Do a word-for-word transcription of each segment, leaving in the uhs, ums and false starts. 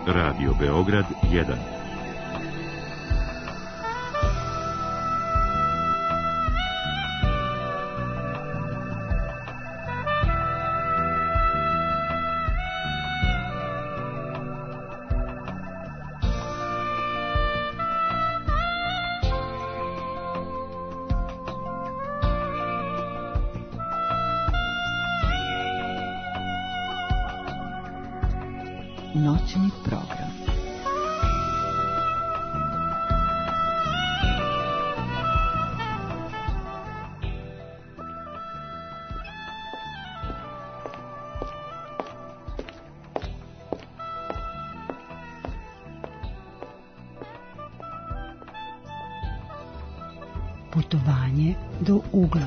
Radio Beograd jedan. Noćni program. Putovanje do ugla.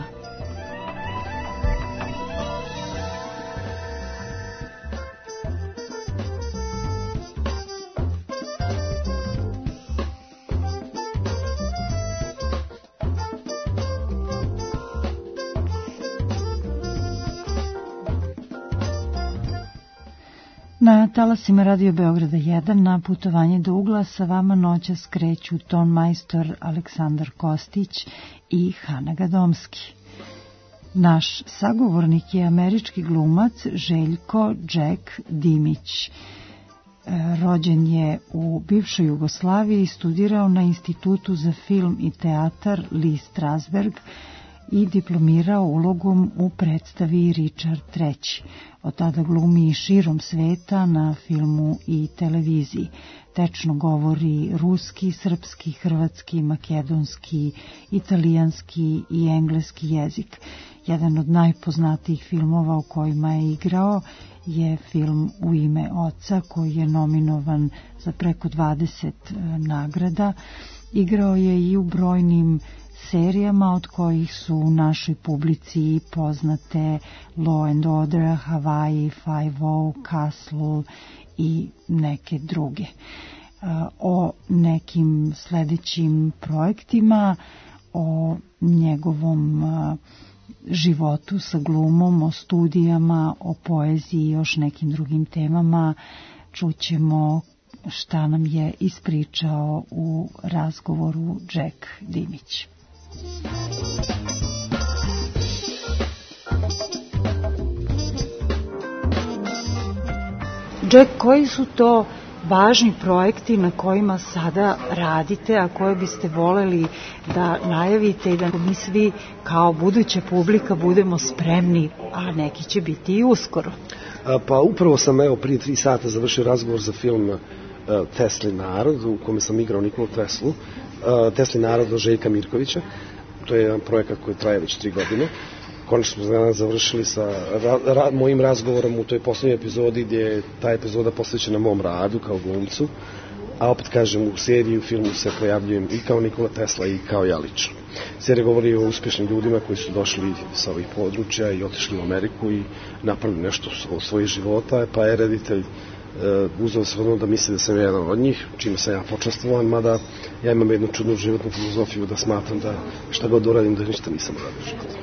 Na talasima Radio Beograda jedan na putovanje do ugla sa vama noćas kreću ton majstor Aleksandar Kostić i Hana Gadomski. Naš sagovornik je američki glumac Željko Jack Dimić. Rođen je u bivšoj Jugoslaviji, studirao na Institutu za film i teatar Lee Strasberg i diplomirao ulogom u predstavi Richard treći. Od tada glumi širom sveta na filmu i televiziji. Tečno govori ruski, srpski, hrvatski, makedonski, italijanski i engleski jezik. Jedan od najpoznatijih filmova u kojima je igrao je film U ime oca, koji je nominovan za preko dvadeset nagrada. Igrao je i u brojnim serijama, od kojih su u našoj publici poznate Law and Order, Hawaii Five-O, Castle i neke druge. O nekim sledećim projektima, o njegovom životu sa glumom, o studijama, o poeziji i još nekim drugim temama čućemo šta nam je ispričao u razgovoru Jack Dimić. Jack, koji su to važni projekti na kojima sada radite, a koje biste voleli da najavite i da mi svi kao buduća publika budemo spremni, a neki će biti i uskoro? Pa upravo sam evo prije tri sata završio razgovor za film Tesli narod, u kome sam igrao Nikolu Teslu. Tesli narod od Željka Mirkovića. To je jedan projekat koji traje već tri godine. Konačno smo danas završili sa ra, ra, mojim razgovorom u toj poslednjoj epizodi, gdje je ta epizoda posvećena mom radu kao glumcu, a opet kažem, u seriji, u filmu se pojavljujem i kao Nikola Tesla i kao ja lično. Serija govori o uspješnim ljudima koji su došli sa ovih područja i otišli u Ameriku i napravili nešto od svojih života, pa je reditelj Uh, uzeo se vrlo da misli da sam jedan od njih, čime sam ja počastvovan, mada ja imam jednu čudnu životnu filozofiju da smatram da šta god uradim da ništa nisam uradio u životu.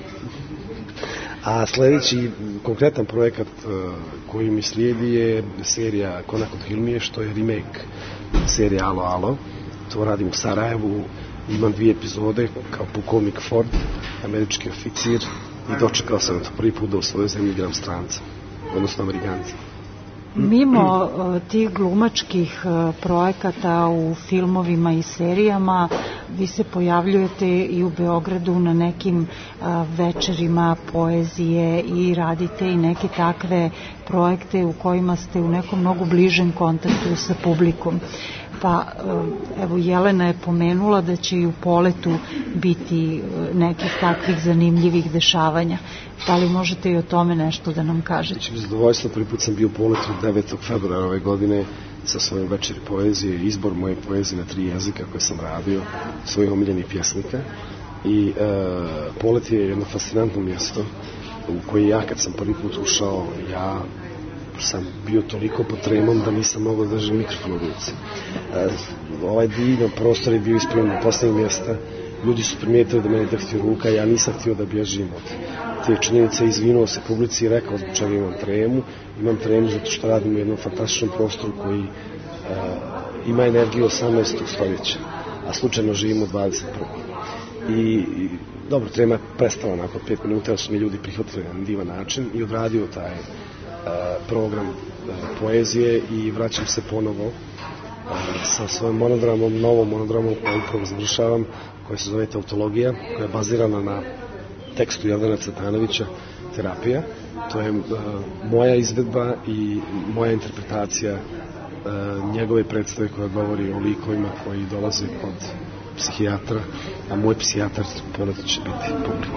A sledeći konkretan projekat uh, koji mi slijedi je serija Konak od Hilmije, što je remake serije Alo Alo. To radim u Sarajevu, imam dvije epizode kao pukovnik Ford, američki oficir, i dočekao sam to prvi put da u svojoj zemlji igram stranca, odnosno Amerikanca. Mimo uh, tih glumačkih uh, projekata u filmovima i serijama, vi se pojavljujete i u Beogradu na nekim uh, večerima poezije i radite i neke takve projekte u kojima ste u nekom mnogo bližem kontaktu sa publikom. Pa evo, Jelena je pomenula da će i u Poletu biti nekih takvih zanimljivih dešavanja. Da li možete i o tome nešto da nam kažete? Znači, zadovoljstvo, prvi put sam bio u Poletu devetog februara ove godine sa svojim večeri poezije, izbor moje poezije na tri jezika koje sam radio, svojih omiljenih pjesnika. I e, Polet je jedno fascinantno mjesto u koje ja, kad sam prvi put ušao, ja sam bio toliko pod tremom da nisam mogao da držim mikrofon u ruci. E, ovaj divan prostor je bio ispunjen do poslednjeg mjesta. Ljudi su primijetili da meni drhti ruka, ja nisam htio da bježim od te činjenice, izvinuo se publici i rekao zbog čega imam tremu. Imam tremu zato što radim u jednom fantastičnom prostoru koji ima energiju osamnaestog stoljeća, a slučajno živimo u dvadeset prvom. I, i dobro, Trema je prestala nakon pet minuta, jer su mi ljudi prihvatili na divan način i odradio taj uh, program uh, poezije i vraćam se ponovo uh, sa svojim monodramom, novom monodramom koju upravo završavam, koja se zove Tautologija, koja je bazirana na tekstu Jordana Cvetanovića, Terapija. To je uh, moja izvedba i moja interpretacija uh, njegove predstave koja govori o likovima koji dolaze kod psihijatra, a moj psihijatar ponekad će biti publika.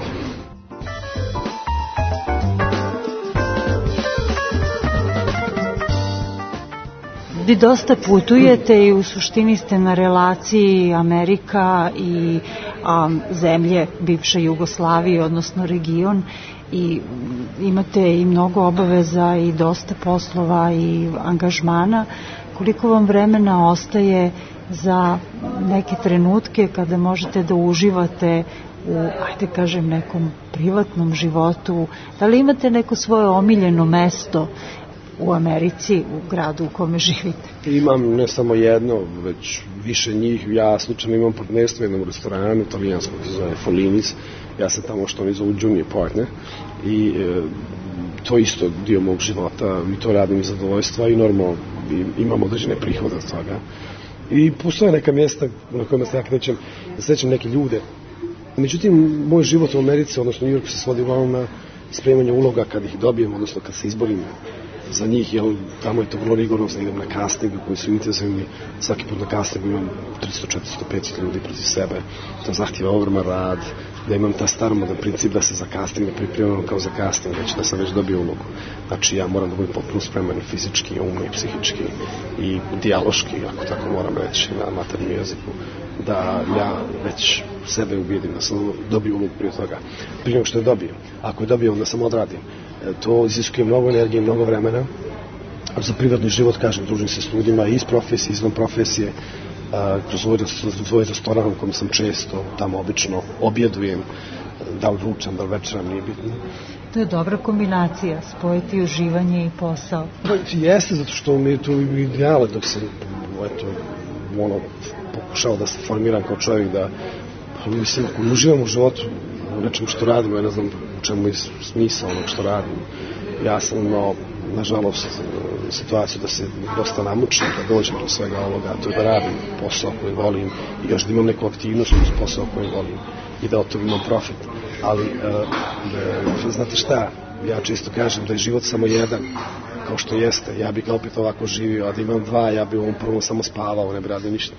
Vi dosta putujete i u suštini ste na relaciji Amerika i a, zemlje bivše Jugoslavije, odnosno region, i imate i mnogo obaveza i dosta poslova i angažmana. Koliko vam vremena ostaje za neke trenutke kada možete da uživate u, ajde kažem, nekom privatnom životu? Da li imate neko svoje omiljeno mesto u Americi, u gradu u kome živite? Imam ne samo jedno, već više njih. Ja slučajno imam partnerstvo u jednom restoranu italijanskog, se zove Follinis. Ja sam tamo što oni zovu junior partner i e, to isto dio mog života. Mi to radim iz zadovoljstva i normalno imam određene prihode od toga. I postoje neka mjesta na kojima se ja krećem, da srećem neke ljude. Međutim, moj život u Americi, odnosno u New Yorku, se svodi uglavnom na spremanje uloga kad ih dobijem, odnosno kad se izborim za njih, jer tamo je to vrlo rigorozno, idem na casting koji su intenzivni, svaki put na castingu imam tristo, četiristo, petsto ljudi protiv sebe, to zahtjeva ogroman rad, da imam ta staromodan princip da se za casting ne pripremam kao za casting, već da sam već dobio ulogu. Znači ja moram da budem potpuno spreman fizički, umno i psihički i dijaloški, ako tako moram reći na maternjem jeziku, da ja već sebe ubijedim da sam dobio ulogu prije toga, prije nego što je dobio. Ako je dobio, onda sam odradim. To iziskuje mnogo energije, mnogo vremena. Za privatni život, kažem, družim se s ljudima iz profesije, izvan profesije, kroz svoj restoran u kojem sam često, tamo obično objedujem, da li ručam, da li večeram, nije bitno. To je dobra kombinacija, spojiti uživanje i posao. Jeste, zato što mi je to ideale dok sam, eto, ono, pokušao da se formiram kao čovjek, da, mislim, ako uživam u životu, u nečemu što radim, ja ne znam u čemu je smisao onog što radim. Ja sam imao, nažalost, situaciju da se dosta namučim, da dođem do svega ovoga, to je da radim posao koji volim i još da imam neku aktivnost uz posao koji volim i da od toga imam profit. Ali, uh, znate šta, ja čisto kažem da je život samo jedan, kao što jeste. Ja bih ga opet ovako živio, a da imam dva, ja bih u ovom prvom samo spavao, ne bih radio ništa.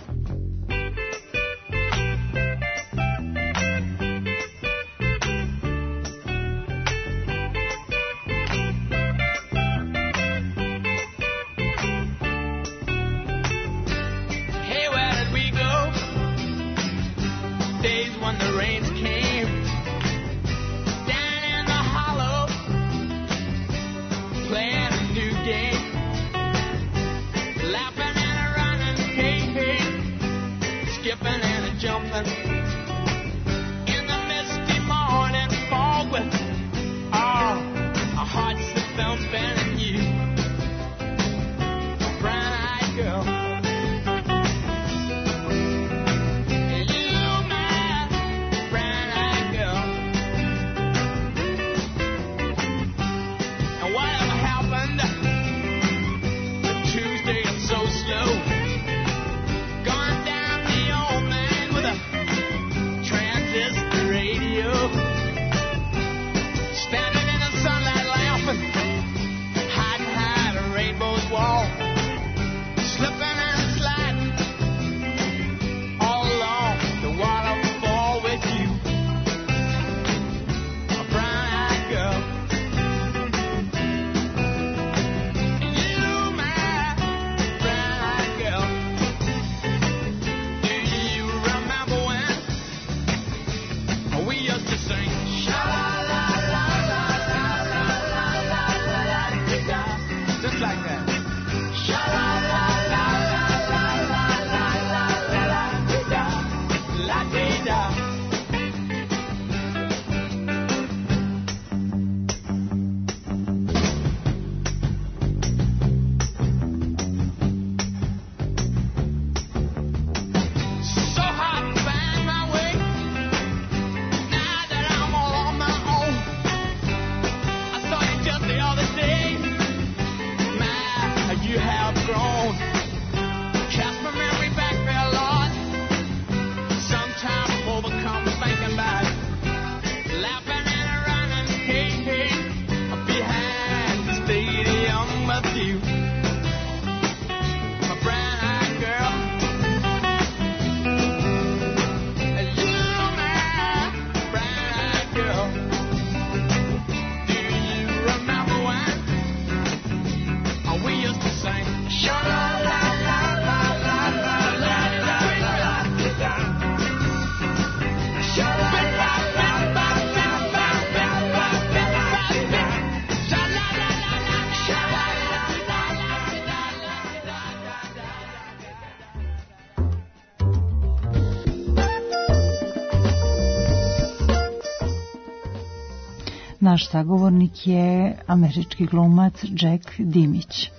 Naš sagovornik je američki glumac Jack Dimić.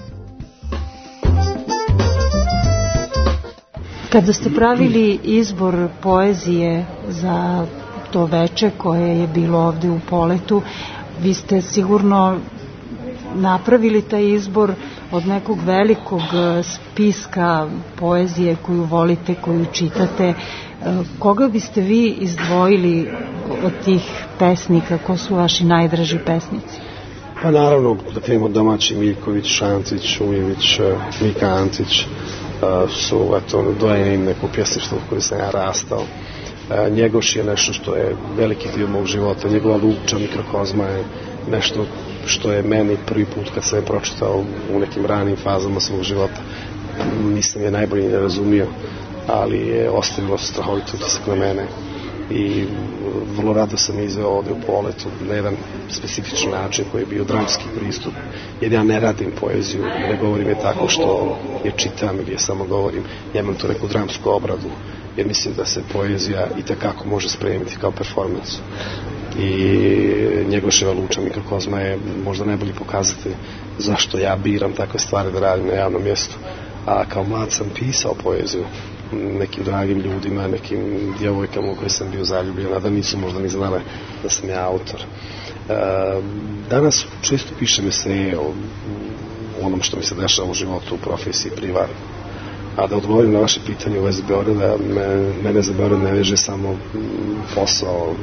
Kada ste pravili izbor poezije za to veče koje je bilo ovde u Poletu, vi ste sigurno napravili taj izbor od nekog velikog spiska poezije koju volite, koju čitate. Koga biste vi izdvojili od tih pesnika? Ko su vaši najdraži pesnici? Pa naravno, da krenemo domaći, Miljković, Šantić, Ujević, Mika Antić su eto, dojeni neko pjesništvo u koje sam ja rastao. Njegoš je nešto što je veliki dio mog života, njegova Luča, Mikrokozma je nešto što je meni prvi put kad sam je pročitao u nekim ranim fazama svog života. Nisam je najbolje ne razumio, ali je ostavilo strahovit utisak na mene i vrlo rado sam je izveo ovde u Poletu na jedan specifičan način koji je bio dramski pristup, jer ja ne radim poeziju, ne govorim je tako što je čitam ili je samo govorim, ja imam tu neku dramsku obradu, jer mislim da se poezija i takako može spremiti kao performans. I Njegoševa Luča, Mikrokozma je možda najbolji pokazatelj zašto ja biram takve stvari da radim na javnom mjestu. A kao mlad sam pisao poeziju nekim dragim ljudima, nekim djevojkama u koje sam bio zaljubljen, a da nisu možda ni znale da sam ja autor. E, danas često pišem eseje o onom što mi se dešava u životu, u profesiji, privatno. A da odgovorim na vaše pitanje u vezi Beograda, me, mene za Beograd ne veže samo posao,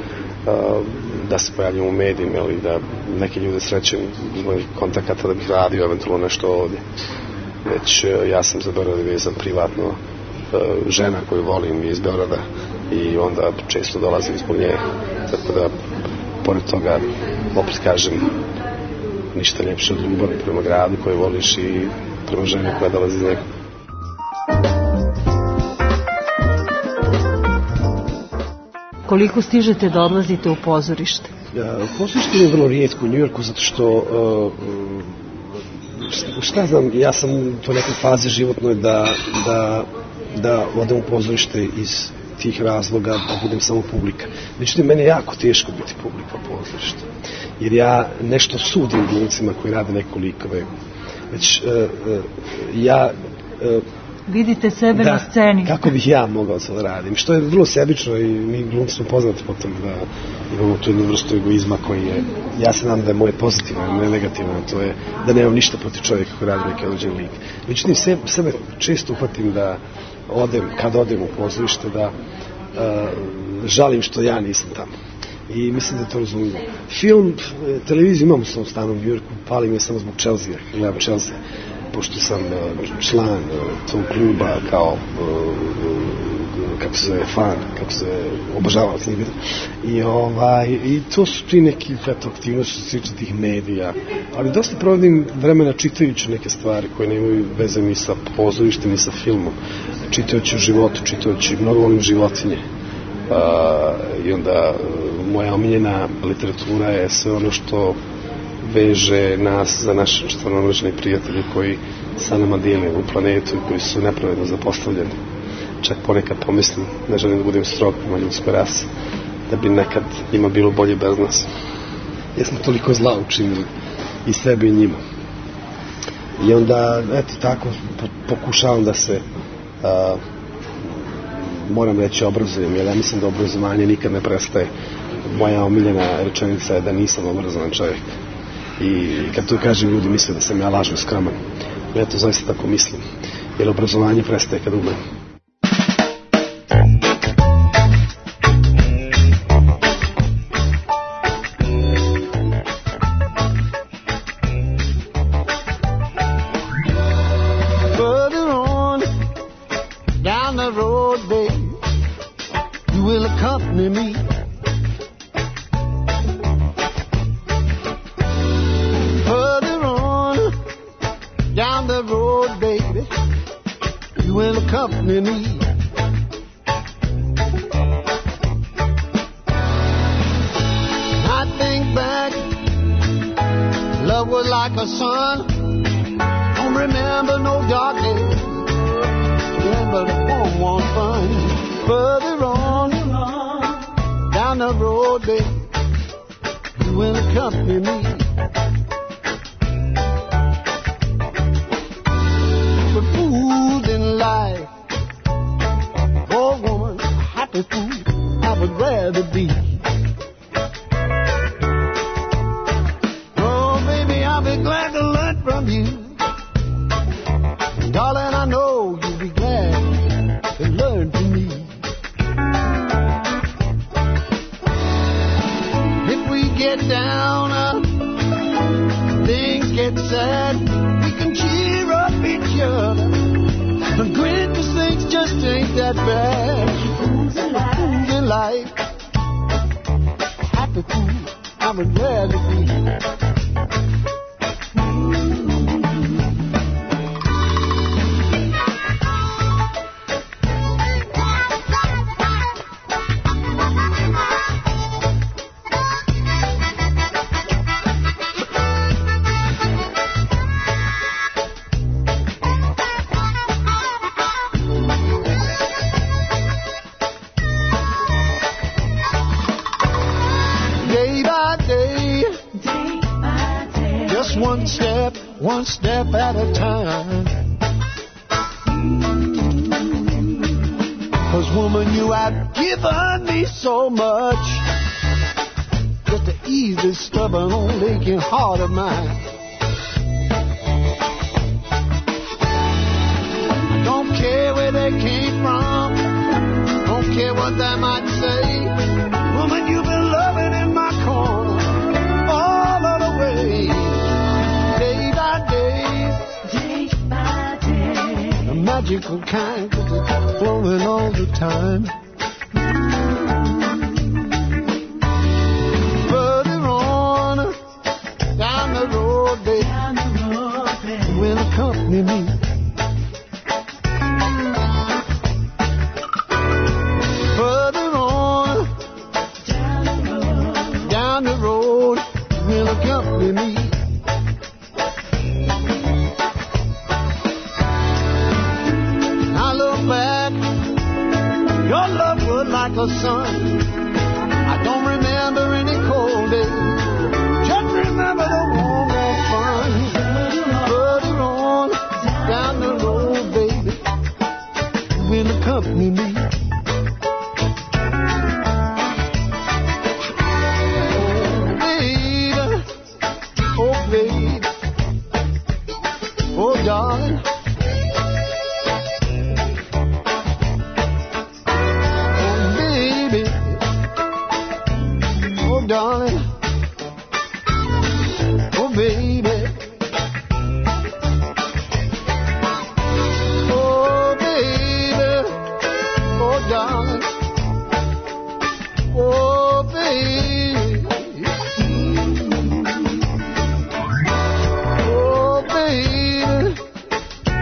da se pojavljam u medijima ili da neke ljude srećem iz mojih kontakata da bih radio eventualno nešto ovdje. Već ja sam za Beograd vezan privatno, žena koju volim iz Beograda i onda često dolazim zbog nje, tako da pored toga opet kažem ništa ljepše od ljubavi prema gradu koju voliš i prema ženi koja dolazi iz njega. Koliko stižete da odlazite u pozorište? Ja, pozorište je vrlo rijetko u Njujorku zato što uh, šta znam, ja sam u toj nekoj fazi životnoj da, da, da odem u pozorište iz tih razloga da budem samo publika. Međutim, meni je jako teško biti publika u pozorištu. Jer ja nešto sudim glumcima koji rade neko likove. Već uh, uh, ja... Uh, vidite sebe da, na sceni. Kako bih ja mogao to da radim. Što je vrlo sebično i mi glumci smo poznati po tom da imamo tu jednu vrstu egoizma koji je, ja se nadam da je moje pozitivno, ne negativno, to je da nemam ništa protiv čovjeka koji radi neki određen lik. Međutim, se, sebe često uhvatim da odem, kad odem u pozorište, da uh, žalim što ja nisam tamo. I mislim da to razumijem. Film, televiziju imamo u svom stanu u Njujorku, palim je samo zbog Chelsea, gledam Chelsea. Pošto sam član tog kluba kao kako se zove fan, kako se obožavao s njim. I, ovaj, i to su ti neki eto, aktivnosti što se tiče tih medija. Ali dosta provodim vremena čitajući neke stvari koje nemaju veze ni sa pozorištem, ni sa filmom. Čitajući o životu, čitajući, mnogo volim životinje. Uh, I onda moja omiljena literatura je sve ono što veže nas za naše četvrnomrežne prijatelje koji sa nama dijele u planetu i koji su nepravedno zapostavljeni. Čak ponekad pomislim, ne želim da budem strog prema ljudskoj rasi, da bi nekad njima bilo bolje bez nas. Jer smo toliko zla učinili i sebi i njima. I onda, eto tako, pokušavam da se, a, moram reći, obrazujem, jer ja mislim da obrazovanje nikad ne prestaje. Moja omiljena rečenica je da nisam obrazovan čovjek. I kad to kažem, ljudi misle da sam ja lažno skroman. Ja to zaista tako mislim. Jer obrazovanje prestaje kad umrem. down the road, baby, you will accompany me. I think back, love was like a sun. Don't remember no dark days. Remember the home was fun. Further on, down the road, baby, you will accompany me. But fools in life, oh woman, a happy fool, I would rather be. Oh baby, I'll be glad to learn from you. Darling, I know you'll be glad to learn from me. If we get down, uh, things get sad, we can cheer up each other and grin, 'cause things just ain't that bad. Fools in life, fools in life, happy fool, I would rather be. One step at a time. 'Cause woman, you have given me so much, just to ease this stubborn old aching heart of mine. I don't care where they came from, don't care what they might say. Woman, you've been loving in my corner all of the way. Magical kind, 'cause it's flowing all the time. Further on, down the road, baby, down the road, baby, you will accompany me. Further on, down the road, down the road, you will accompany me. Your love was like a sun. I don't remember any cold days. Just remember the warm, warm fun. Further on, down the road, baby, you will accompany me. Oh, baby, oh, baby, oh, darling. Darling, oh baby, oh baby, oh darling, oh baby, oh baby,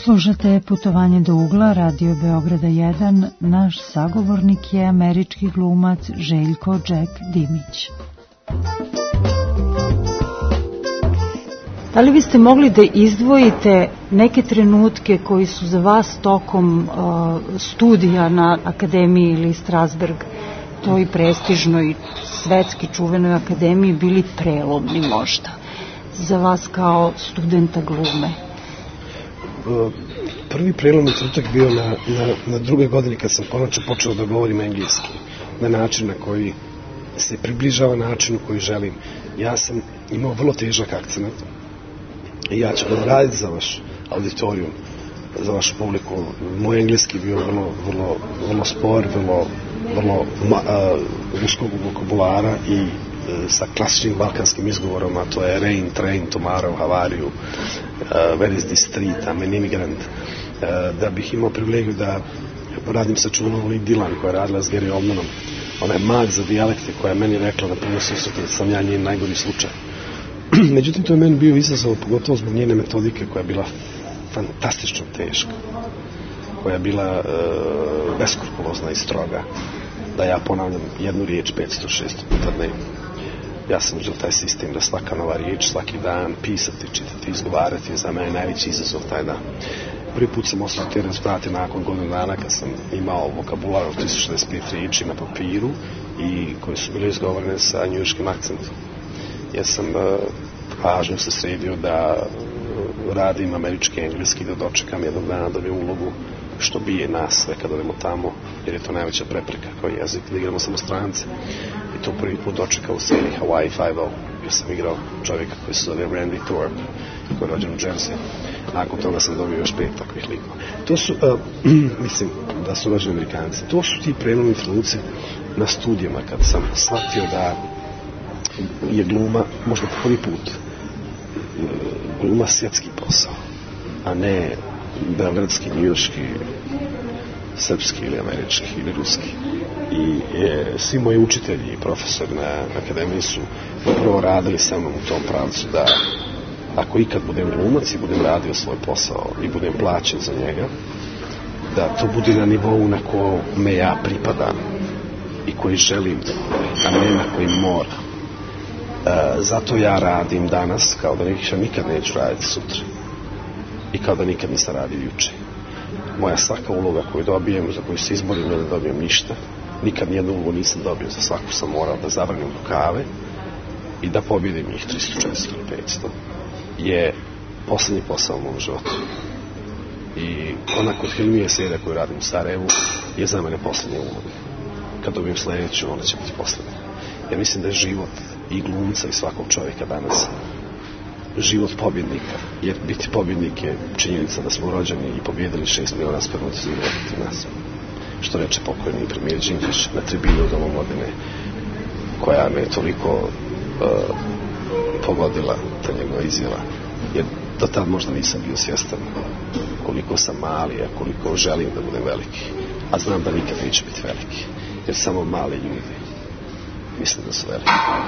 Slušate Putovanje do ugla, Radio Beograda jedan. Naš sagovornik je američki glumac Željko Jack Dimić. Da li biste mogli da izdvojite neke trenutke koji su za vas tokom uh, studija na Akademiji ili Strasberg, toj prestižnoj svetski čuvenoj akademiji, bili prelomni možda za vas kao studenta glume? Prvi prelomni trenutak bio na, na, na druge godine kad sam konačno počeo da govorim engleski na način na koji se približava načinu koji želim. Ja sam imao vrlo težak akcent i ja ću da raditi za vaš auditorijum, za vašu publiku. Moj engleski bio vrlo, vrlo, vrlo spor, vrlo, vrlo uh, uskog vokabulara i uh, sa klasičnim balkanskim izgovorom, a to je rain, train, tomorrow, how are you, uh, where is this street, I'm an immigrant. Uh, da bih imao privilegiju da radim sa čuvenom Lee Dillon koja je radila s Gary Oldmanom, ona je mag za dijalekte koja je meni rekla na puno susretu da sam ja njen najgori slučaj. Međutim, to je meni bio izazov, pogotovo zbog njene metodike koja je bila fantastično teška, koja je bila e, beskrupulozna i stroga, da ja ponavljam jednu riječ petsto šesto puta dnevno. Ja sam uzeo taj sistem da svaka nova riječ, svaki dan, pisati, čitati, izgovarati, za mene je najveći izazov taj dan. Prvi put sam ostao te rezultate nakon godinu dana kad sam imao vokabular od tristo šezdeset pet riječi na papiru i koje su bile izgovorene sa njujorškim akcentom. Ja sam uh, pažnju se sredio da uh, radim američki engleski, da dočekam jednog dana da bi ulogu što bije nas sve kad odemo tamo, jer je to najveća prepreka kao jezik, da igramo samo strance. I to prvi put dočekao u seriji Hawaii Five-O, gdje sam igrao čovjeka koji se zove Randy Thorpe, koji je rođen u Jersey. Nakon toga sam dobio još pet takvih likova. To su, uh, mislim da su rođeni Amerikanci, to su ti prelomni trenuci na studijama kad sam shvatio da je gluma možda po prvi put gluma svjetski posao, a ne beogradski, njujorški, srpski ili američki ili ruski. I je, svi moji učitelji i profesori na akademiji su upravo radili sa mnom u tom pravcu da ako ikad budem glumac i budem radio svoj posao i budem plaćen za njega, da to bude na nivou na kome ja pripadam i koji želim, a ne na koji moram. E, zato ja radim danas kao da nikad, nikad neću raditi sutra i kao da nikad nisam radio juče. Moja svaka uloga koju dobijem, za koju se izborim, ne da dobijem ništa, nikad nijednu ulogu nisam dobio, za svaku sam morao da zabranim rukave i da pobjedim njih tristo, četiristo ili petsto, je posljednji posao u mom životu. I ona kod Hilmije serija koju radim u Sarajevu je za mene posljednja uloga. Kad dobijem sljedeću, ona će biti posljednja. Ja mislim da je život i glumca i svakog čovjeka danas život pobjednika, jer biti pobjednik je činjenica da smo rođeni i pobjedili šest miliona spermatozoida nas. Što reče pokojni premijer Đinđić na tribinu Doma omladine, koja me toliko uh, pogodila, ta njegova izjava, jer do tad možda nisam bio svjestan koliko sam mali, a koliko želim da budem veliki, a znam da nikad neće biti veliki, jer samo mali ljudi mislim da su veliki.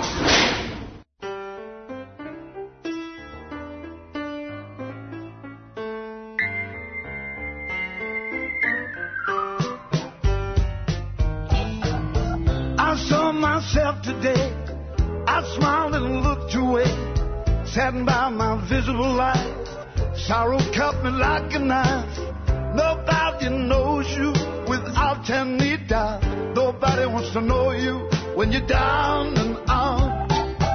Today, I smiled and looked away, saddened by my visible life. Sorrow cut me like a knife. Nobody knows you without any doubt. Nobody wants to know you when you're down and out.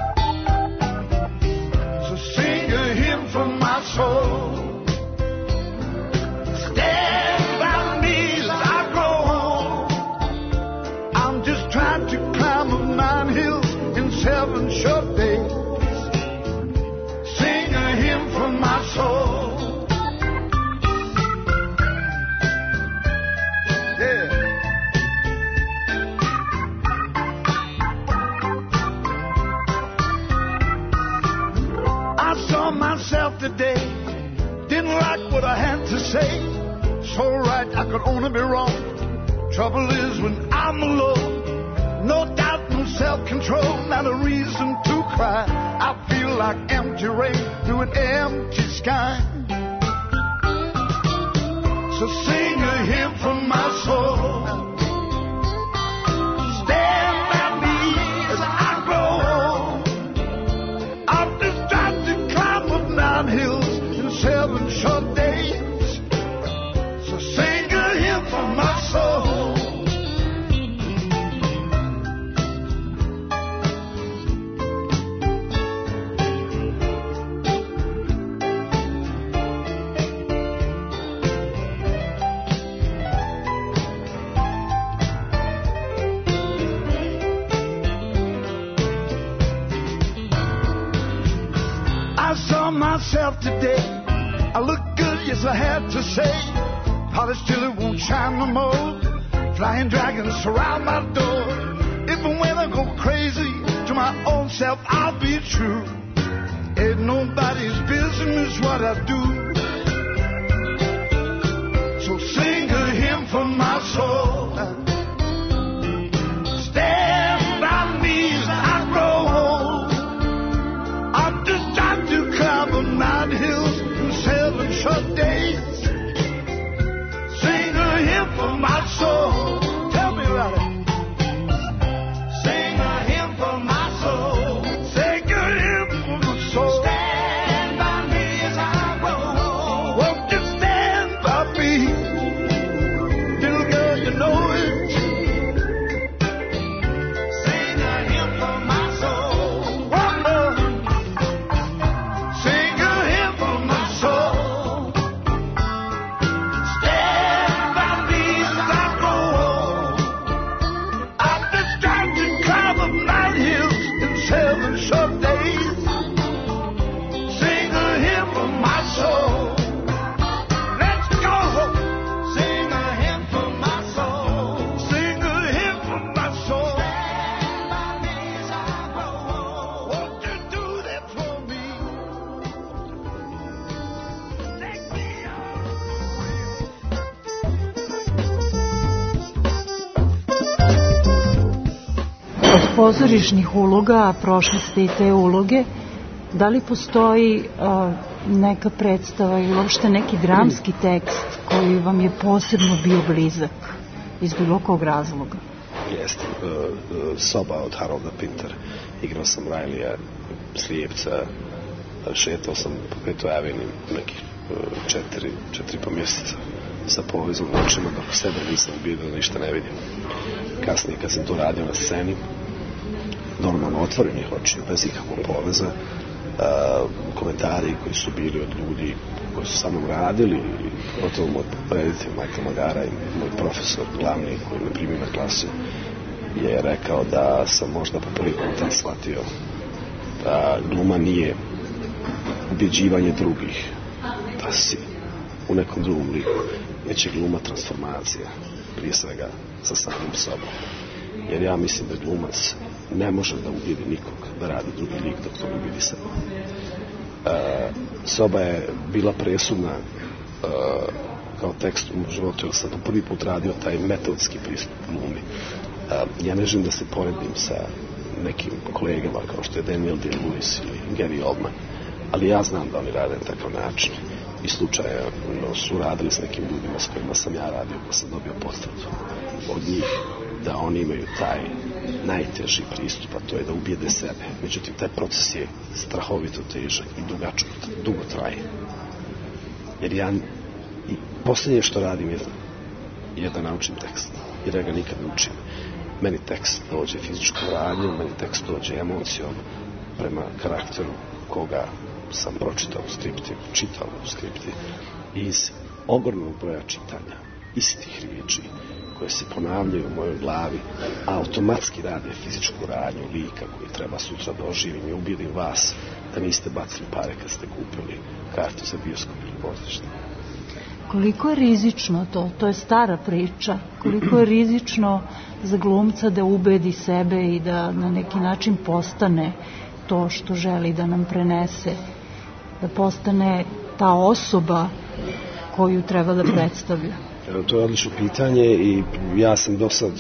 So sing a hymn from my soul. Stand by me as I grow old. I'm just trying to climb a nine hills in seven short days. Sing a hymn from my soul. Yeah. I saw myself today, didn't like what I had to say. So right, I could only be wrong. Trouble is when I'm alone. No doubt, no self-control, not a reason to cry. I feel like empty rain through an empty sky. So sing a hymn from my soul. Stand by me as I grow old. I've just got to climb up nine hills in seven short days. So sing a hymn from my soul. Myself today, I look good, yes I have to say. Polished till it won't shine no more. Flying dragons surround my door. Even when I go crazy, to my own self I'll be true. Ain't nobody's business what I do. So sing a hymn for my soul. Stand by me as I grow old. I'm just trying to climb up nine hills in seven short days. Sing a hymn for my soul. Tell me about it. Sing a hymn for my soul. Sing a hymn for my soul. Stand by me as I grow old. Won't you stand by me? Little girl, you know it. Sing a hymn for my soul. One more. Sing a hymn for my soul. Stand by me as I grow old. I'm just trying to climb up nine hills in seven short days. Sing a hymn for my soul. Let's go. Sing a hymn for my soul. Sing a hymn for my soul. Stand by me as I grow old. Won't you do that for me? Take me out. Od pozorišnih uloga, a prošli ste i te uloge, da li postoji a, neka predstava ili uopšte neki dramski tekst koji vam je posebno bio blizak iz bilo kog razloga? Jeste. Uh, uh, Soba od Harolda Pintera. Igrao sam Riley-a, slijepca, šetao sam po Petoj Aveniji nekih uh, četiri, četiri po mjeseca sa povezom očima, dok sebe nisam bio da ništa ne vidim. Kasnije kad sam to radio na sceni, normalno otvorenih očiju, bez ikakvog poveza, uh, komentari koji su bili od ljudi koji su sa mnom radili, gotovo moj reditelj Michael Magara i moj profesor glavni koji me primio na klasu je rekao da sam možda po prvi puta shvatio da gluma nije ubjeđivanje drugih da si u nekom drugom liku, već je gluma transformacija, prije svega sa samim sobom. Jer ja mislim da glumac ne može da ubijedi nikog da radi drugi lik dok to ne ubijedi sebe. E, Soba je bila presudna e, kao tekst u mom životu, jer sam to prvi put radio taj metodski pristup glumi. E, ja ne želim da se poredim sa nekim kolegama kao što je Daniel Day-Lewis ili Gary Oldman, ali ja znam da oni rade na takav način i slučaje no, su radili s nekim ljudima s kojima sam ja radio, pa sam dobio potvrdu od njih da oni imaju taj najteži pristup, a to je da ubijede sebe. Međutim, taj proces je strahovito težak i dugačko, dugo traje. Jer ja i posljednje što radim je, je da naučim tekst, jer ja ga nikad ne učim. Meni tekst dođe fizičkom radnjom, meni tekst dođe emocijom prema karakteru koga sam pročitao u skripti, čitao u skripti, iz ogromnog broja čitanja istih riječi koje se ponavljaju u mojoj glavi, a automatski rade fizičku radnju lika koji treba sutra da oživim i ubijedim vas da niste bacili pare kad ste kupili kartu za bioskop ili pozorište. Koliko je rizično to? To je stara priča. Koliko je rizično za glumca da ubedi sebe i da na neki način postane to što želi da nam prenese, da postane ta osoba koju treba da predstavlja? To je odlično pitanje i ja sam do sad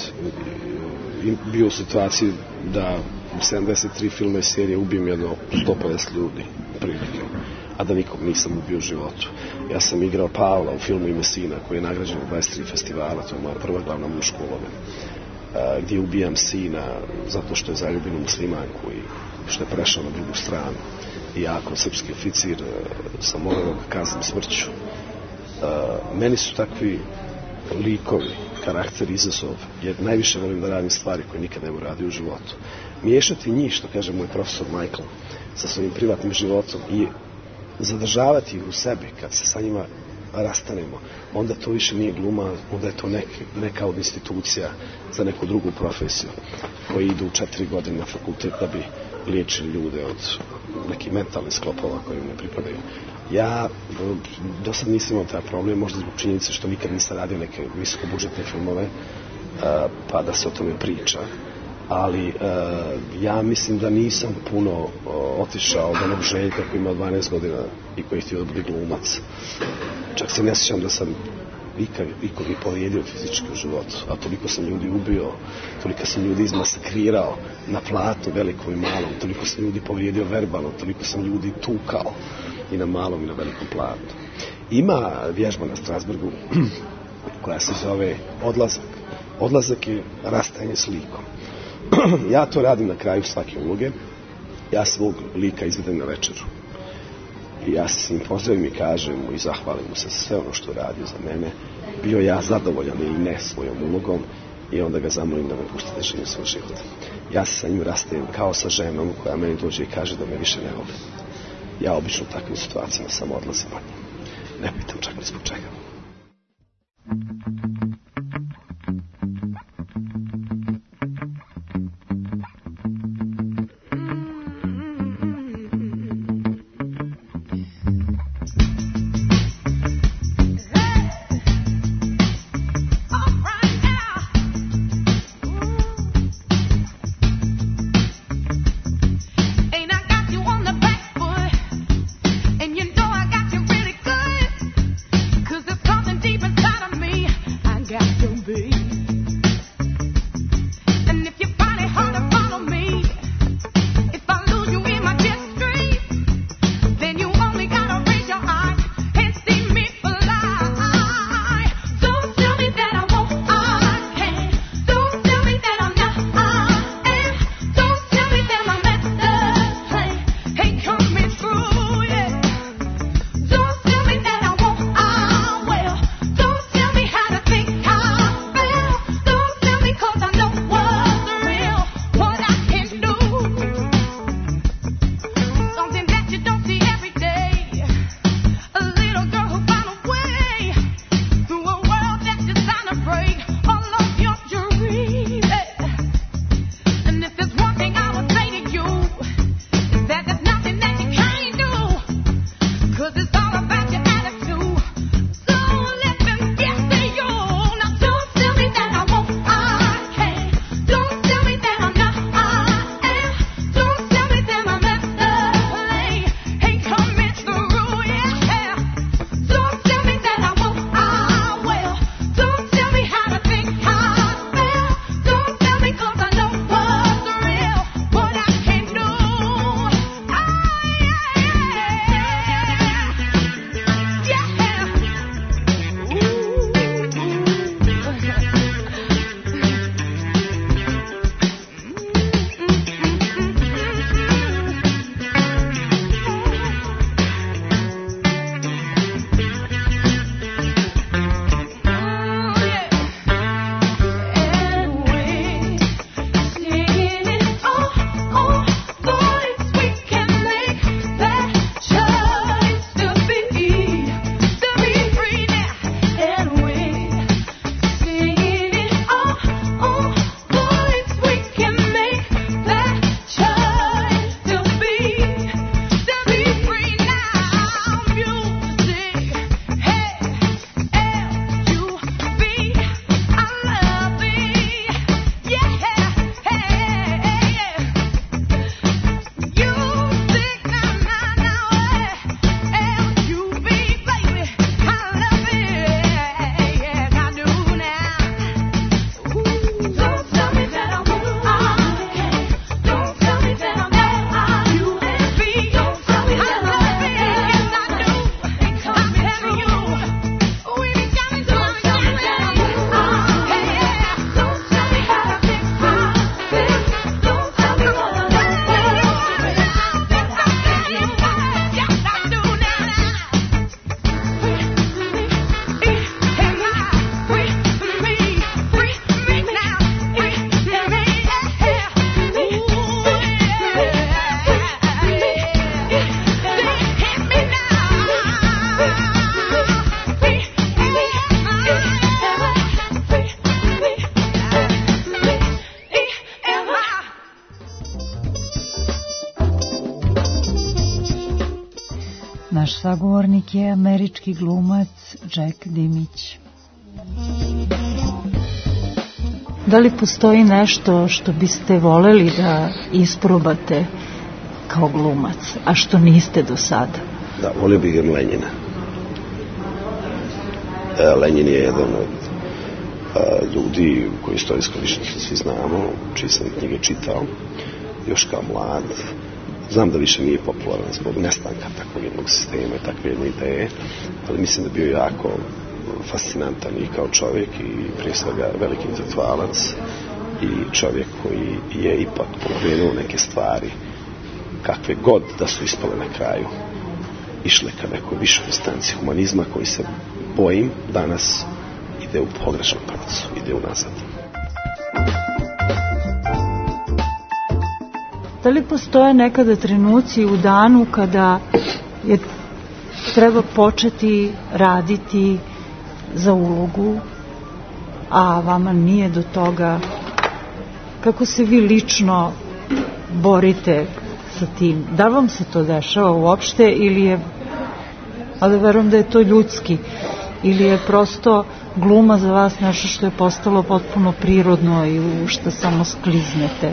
bio u situaciji da u sedamdeset tri filma i serije ubijem jedno sto pedeset ljudi prilike. a da nikog nisam ubio u životu. Ja sam igrao Pavla u filmu Ime sina, koji je nagrađen na dvadeset tri festivala, to je moja prva glavna muška uloga, gdje ubijam sina zato što je zaljubljen u muslimanku i što je prešao na drugu stranu. I ja, kao srpski oficir, sam morao da ga kaznim smrću. Meni su takvi likovi, karakter, izazov, jer najviše volim da radim stvari koje nikad ne bi radio u životu. Miješati njih, što kaže moj profesor Michael, sa svojim privatnim životom i zadržavati ih u sebi kad se sa njima rastanemo, onda to više nije gluma, onda je to nek, neka od institucija za neku drugu profesiju, koji idu četiri godine na fakultet da bi liječili ljude od nekih mentalnih sklopova koji im ne pripadaju. Ja do sad nisam imao taj problem, možda zbog činjenice što nikad nisam radio neke visokobudžetne filmove, pa da se o tome priča. Ali ja mislim da nisam puno otišao od onog Željka koji ima dvanaest godina i koji je htio da bude glumac. Čak se ne sjećam da sam ikog i povrijedio fizički u životu, a toliko sam ljudi ubio, toliko sam ljudi izmasakrirao na platu, velikom i malom, toliko sam ljudi povrijedio verbalno, toliko sam ljudi tukao i na malom i na velikom platu. Ima vježba na Strasburgu koja se zove Odlazak. Odlazak je rastajanje s likom. Ja to radim na kraju svake uloge. Ja svog lika izvedem na večeru. I ja se s njim pozdravim i kažem mu i zahvalim mu se za sve ono što je radio za mene. Bio ja zadovoljan i ne svojom ulogom i onda ga zamolim da me pusti da živim svoj život. Ja se sa njim rastajem kao sa ženom koja meni dođe i kaže da me više ne voli. Ja obično u takvim situacijama samo odlazim od njim. Ne pitam čak ni zbog čega. sagovornik je američki glumac Jack Dimić. Da li postoji nešto što biste voleli da isprobate kao glumac, a što niste do sada? Da, volio bih igram Lenjina. Lenjin je jedan od a, ljudi koji istorijsko više svi znamo, čiji sam knjige čitao, još kao mlad. Znam da više nije popularan zbog nestanka takvog jednog sistema i takve jedne ideje, ali mislim da bio jako fascinantan i kao čovjek i prije svega veliki intelektualac i čovjek koji je ipak pokrenuo neke stvari, kakve god da su ispale na kraju, išle ka nekoj višoj instanci humanizma koji se, bojim, danas ide u pogrešnom pravcu, ide unazad. Da li postoje nekada trenuci u danu kada je treba početi raditi za ulogu, a vama nije do toga? Kako se vi lično borite sa tim? Da vam se to dešava uopšte ili je, a da verujem da je to ljudski, ili je prosto gluma za vas nešto što je postalo potpuno prirodno i u što samo skliznete?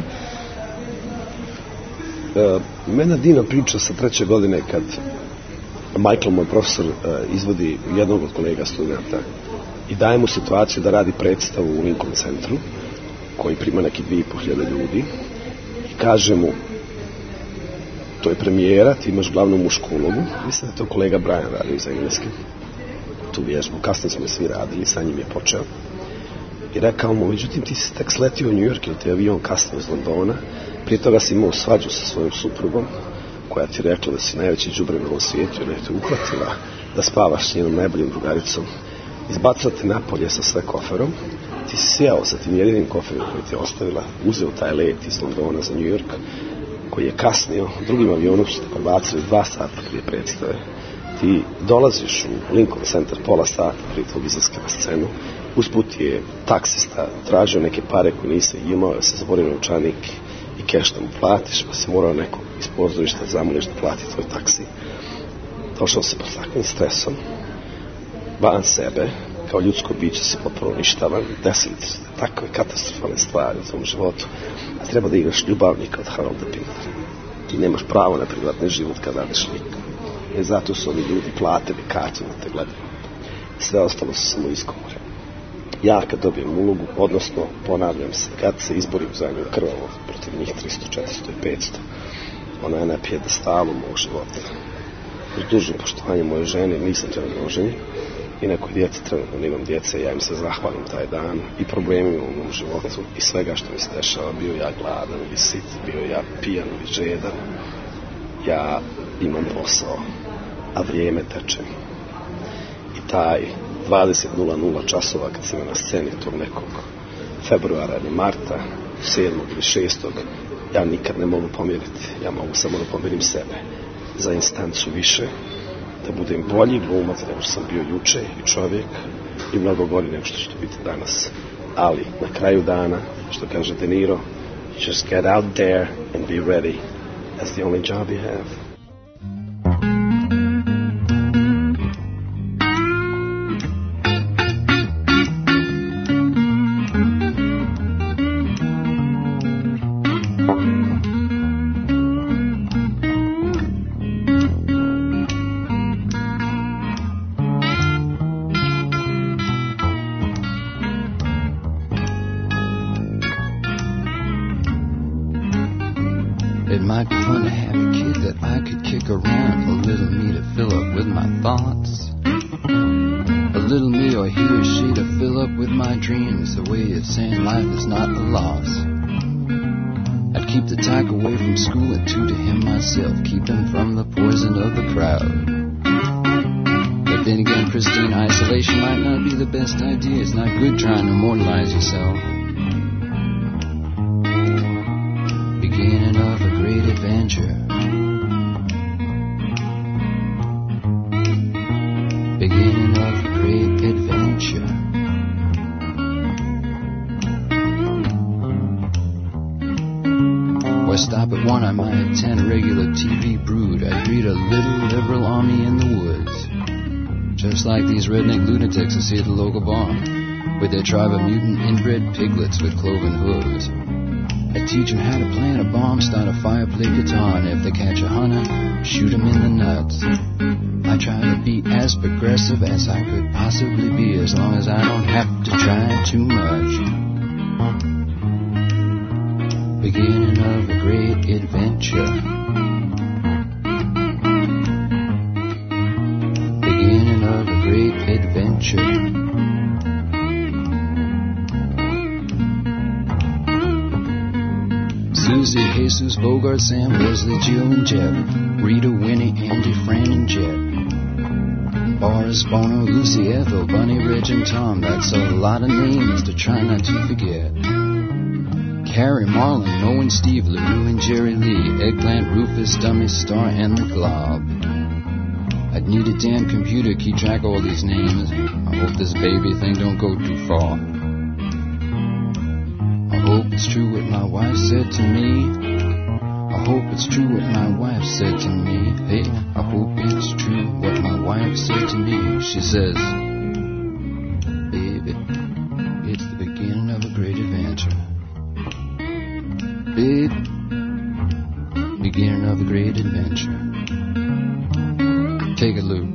E, mene Dina priča sa treće godine kad Michael, moj profesor, izvodi jednog od kolega studenta i daje mu situaciju da radi predstavu u Lincoln centru koji prima neki dvije i po hiljade ljudi i kaže mu, to je premijera, ti imaš glavnu mušku ulogu. Mislim da je to kolega Brian radio iz Engleske, tu vježbu, kasnije smo je svi radili, sa njim je počeo i rekao mu, međutim ti si tek sletio u New York ili ti je avion kasnije iz Londona, prije toga si imao svađu sa svojom suprugom koja ti rekla da si najveći đubre na ovom svijetu, jer je te uhvatila da spavaš s njenom najboljom drugaricom, izbacila te napolje sa sve koferom, ti si sjeo sa tim jedinim koferom koji ti je ostavila, uzeo taj let iz Londona za New York, koji je kasnio, drugim avionom su te prebacili dva sata prije predstave, ti dolaziš u Lincoln Center pola sata prije tvog izlaska na scenu, usput je taksista tražio neke pare koje nisi imao, ja se zaborio novčanik i keš da mu platiš, pa si morao neko iz pozorišta zamoliš da plati tvoj taksi. Došao se pod takvim stresom, van sebe, kao ljudsko biće se potpuno uništavan, desili se takve katastrofalne stvari u svom životu, a treba da igraš ljubavnika od Harolda Pintera. Ti nemaš pravo na privatni život kad radiš lik. I zato su ovi ljudi platili kartu da te gledaju. Sve ostalo su samo izgovore. Ja kad dobijem ulogu, odnosno ponavljam se, kad se izborim za nju krvavo protiv njih tristo, četiristo i petsto, ona je na pijedestalu mog života. Uz dužno poštovanje moje žene, nisam trenutno oženjen i nekoj djeci, trenutno nimam djece, ja im se zahvalim taj dan i problemima u mom životu i svega što mi se dešava, bio ja gladan ili sit, bio ja pijan ili žedan, ja imam posao, a vrijeme teče. I taj dvadeset nula nula časova kad sam na sceni tog nekog februara ili marta, sedmog ili šestog, ja nikad ne mogu pomjeriti, ja mogu samo da pomjerim sebe za instancu više, da budem bolji glumac nego što sam bio juče i čovjek i mnogo gori nego što ću biti danas. Ali na kraju dana, što kaže De Niro, just get out there and be ready. That's the only job you have. It might be fun to have a kid that I could kick around, a little me to fill up with my thoughts, a little me or he or she to fill up with my dreams, the way of saying life is not a loss. I'd keep the tack away from school and two to him myself, keep him from the poison of the crowd. But then again, pristine isolation might not be the best idea. It's not good trying to immortalize yourself. Beginning of a great adventure. Beginning of a great adventure. Why stop at one, I might attend a regular T V brood. I'd greet a little liberal army in the woods, just like these redneck lunatics I see at the local bar, with their tribe of mutant inbred piglets with cloven hooves. I'd teach them how to plant a bomb, start a fire, play guitar, and if they catch a hunter, shoot him in the nuts. I try to be as progressive as I could possibly be, as long as I don't have to try too much. Beginning of a great adventure. Beginning of a great adventure. Susie, Jesus, Bogart, Sam, Leslie, Jill, and Jeb, Rita, Winnie, Andy, Fran, and Jeb, Boris, Bono, Lucy, Ethel, Bunny, Reg, and Tom. That's a lot of names to try not to forget. Carrie, Marlon, Mo, and Steve, LaRue, and Jerry Lee, Eggplant, Rufus, Dummy, Star, and the Glob. I'd need a damn computer to keep track of all these names. I hope this baby thing don't go too far. I hope it's true what my wife said to me. I hope it's true what my wife said to me. Hey, I hope it's true what my wife said to me. She says, baby, it's the beginning of a great adventure. Babe, beginning of a great adventure. Take it, Lou.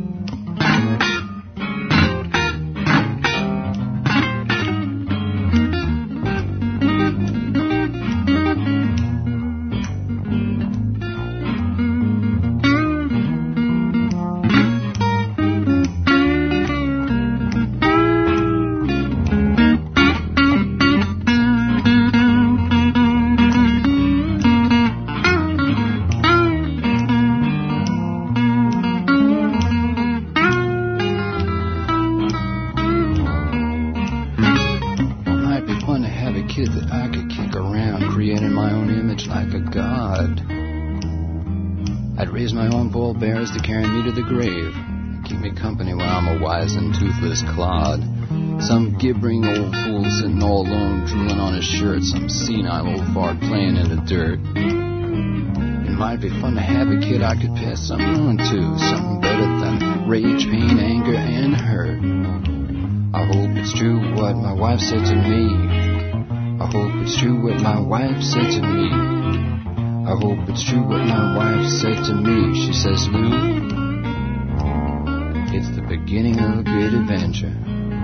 To carry me to the grave, keep me company while I'm a wise and toothless clod. Some gibbering old fool sitting all alone, drooling on his shirt. Some senile old fart playing in the dirt. It might be fun to have a kid I could pass something on to, something better than rage, pain, anger, and hurt. I hope it's true what my wife said to me. I hope it's true what my wife said to me. I hope it's true what my wife said to me. She says, Lou, it's the beginning of a great adventure.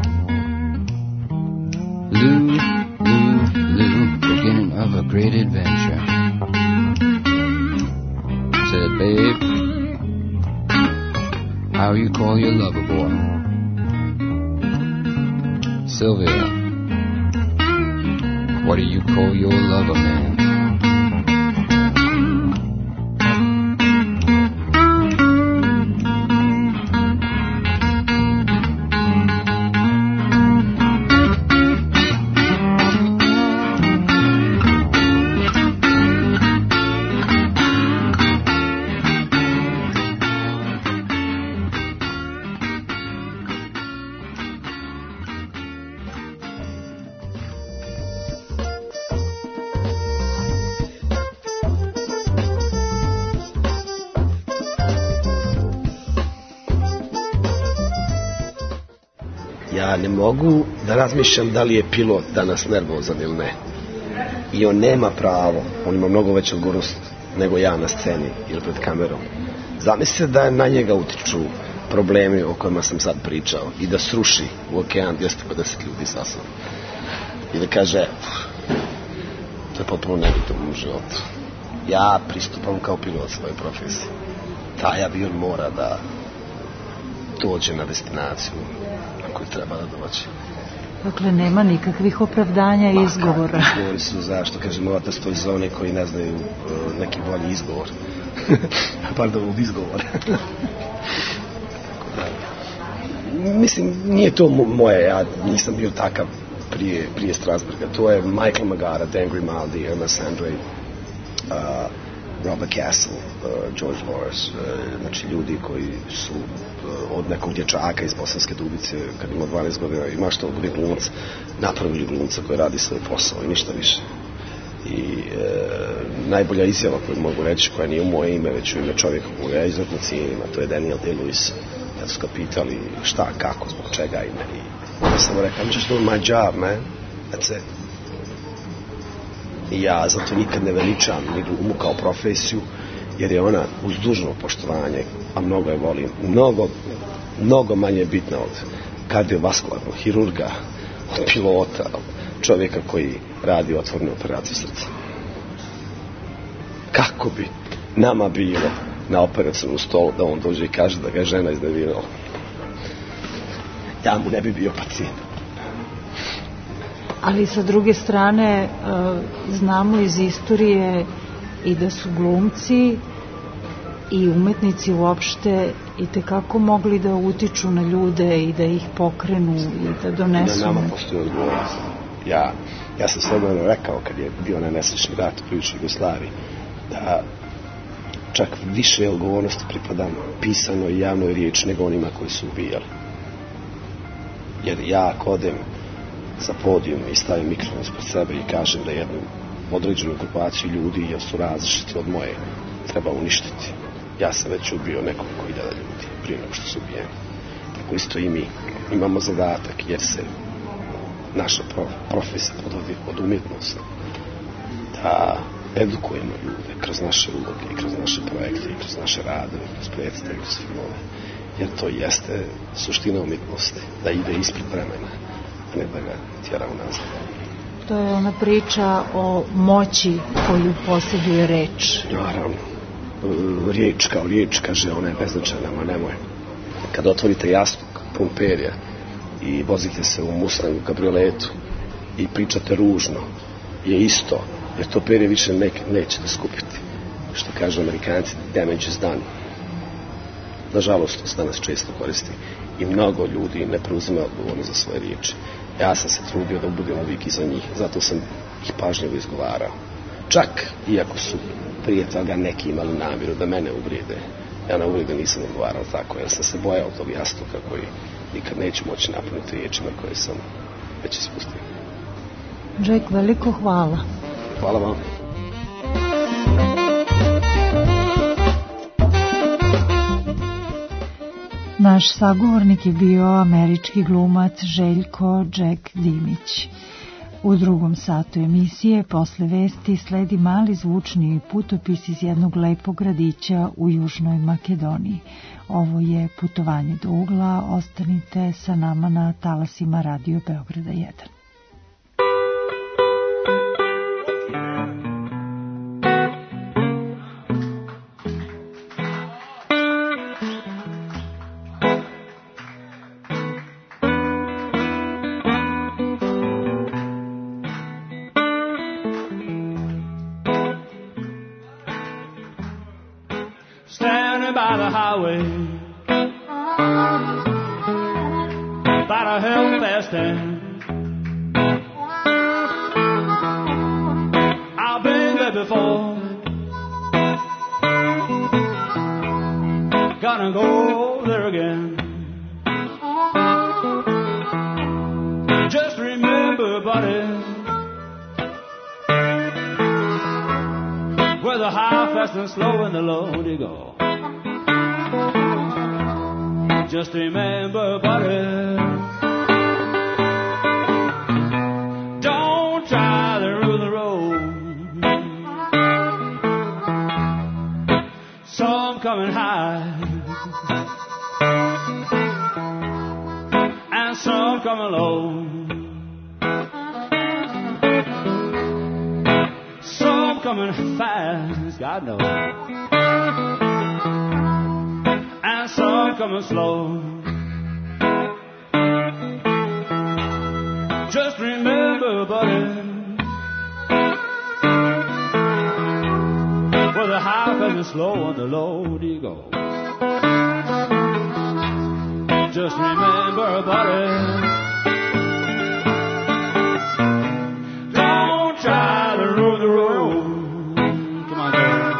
Lou, Lou, Lou, beginning of a great adventure. Said, babe, how you call your lover boy? Sylvia, what do you call your lover man? Ja ne mogu da razmišljam da li je pilot danas nervozan ili ne. I on nema pravo, on ima mnogo veću odgovornost nego ja na sceni ili pred kamerom. Zamislite da je na njega utiču problemi o kojima sam sad pričao i da sruši u okean dvjesto pedeset ljudi sa sobom. I da kaže, to je potpuno nebitno u mom životu. Ja pristupam kao pilot svoje profesije. Taj avion mora da dođe na destinaciju na koju treba da dođe. Dakle, nema nikakvih opravdanja i izgovora. Izgovori su zašto, kaže, morate stoji za one koji ne znaju uh, neki bolji izgovor. Pardon, izgovor. Tako da, mislim, nije to moje, ja nisam bio takav prije, prije Strasburga. To je Michael Magara, Dan Grimaldi, Ernest Andre, uh, Robert Castle, uh, George Loris, uh, znači ljudi koji su uh, od nekog dječaka iz Bosanske Dubice, kad ima dvanaest godina, ima što od glumac, napravili glumca koji radi svoj posao i ništa više. i e, najbolja izjava koju mogu reći, koja nije u moje ime, već u ime čovjeka koga ja izuzetno cijenim, a to je Daniel Day-Lewis. Kad su ga pitali šta, kako, zbog čega ime, i ja sam mu rekao, I'm just doing my job, man, that's it. I ja zato nikad ne veličam ni glumu kao profesiju, jer je ona uz dužno poštovanje, a mnogo je volim, mnogo, mnogo manje bitna od kardiovaskularnog hirurga, od pilota, od čovjeka koji radi otvorenu operaciju srca. Kako bi nama bilo na operacijnom stolu da on dođe i kaže da ga je žena iznervirala? Ja mu ne bi bio pacijent. Ali sa druge strane znamo iz istorije i da su glumci i umetnici uopšte i tekako mogli da utiču na ljude i da ih pokrenu i da donesu. Na nama postoji odgovornost. Ja, ja sam slobodno rekao kad je bio na nesrećni rat u bivšoj Jugoslaviji da čak više odgovornosti pripadam pisanoj i javnoj riječi nego onima koji su ubijali. Jer ja ako odem za podijum i stavim mikrofon ispred sebe i kažem da jednu određenu grupaciju ljudi, jer su različiti od moje, treba uništiti. Ja sam već ubio nekoliko hiljada ljudi prije nego što su ubijeni. Tako isto i mi imamo zadatak, jer se naša profesija podvodi pod umjetnost, da edukujemo ljude kroz naše uloge, kroz naše projekte, kroz naše radove, kroz predstave, kroz filmove. Jer to jeste suština umjetnosti, da ide ispred vremena, a ne da ga tjera u nazad. To je ona priča o moći koju posjeduje reč. Naravno. Riječ kao riječ, kaže, ona je beznačajna, ma nemoj. Kad otvorite jastuk pun perja i vozite se u Mustangu kabrioletu i pričate ružno, je isto, jer to perje više ne, nećete skupiti. Što kažu Amerikanci, damage is done. Nažalost, to se danas često koristi i mnogo ljudi ne preuzime odgovornost za svoje riječi. Ja sam se trudio da budem uvijek iza njih, zato sam ih pažljivo izgovarao. Čak, iako su prije toga neki imali namjeru da mene uvrijede, ja na uvrede nisam odgovarao tako, jer sam se bojao tog jastuka koji nikad neću moći napuniti riječima koje sam već ispustio. Jack, veliko hvala. Hvala vam. Naš sagovornik je bio američki glumac Željko Jack Dimić. U drugom satu emisije posle vesti sledi mali zvučni putopis iz jednog lepog gradića u Južnoj Makedoniji. Ovo je Putovanje do ugla. Ostanite sa nama na talasima Radio Beograda jedan. Just remember, buddy, don't try to rule the road. Some coming high and some coming low. Some coming fast, God knows. Some coming slow. Just remember, buddy, where the high and the slow and the low do you go? Just remember, buddy, don't try to rule the road. Come on, girl.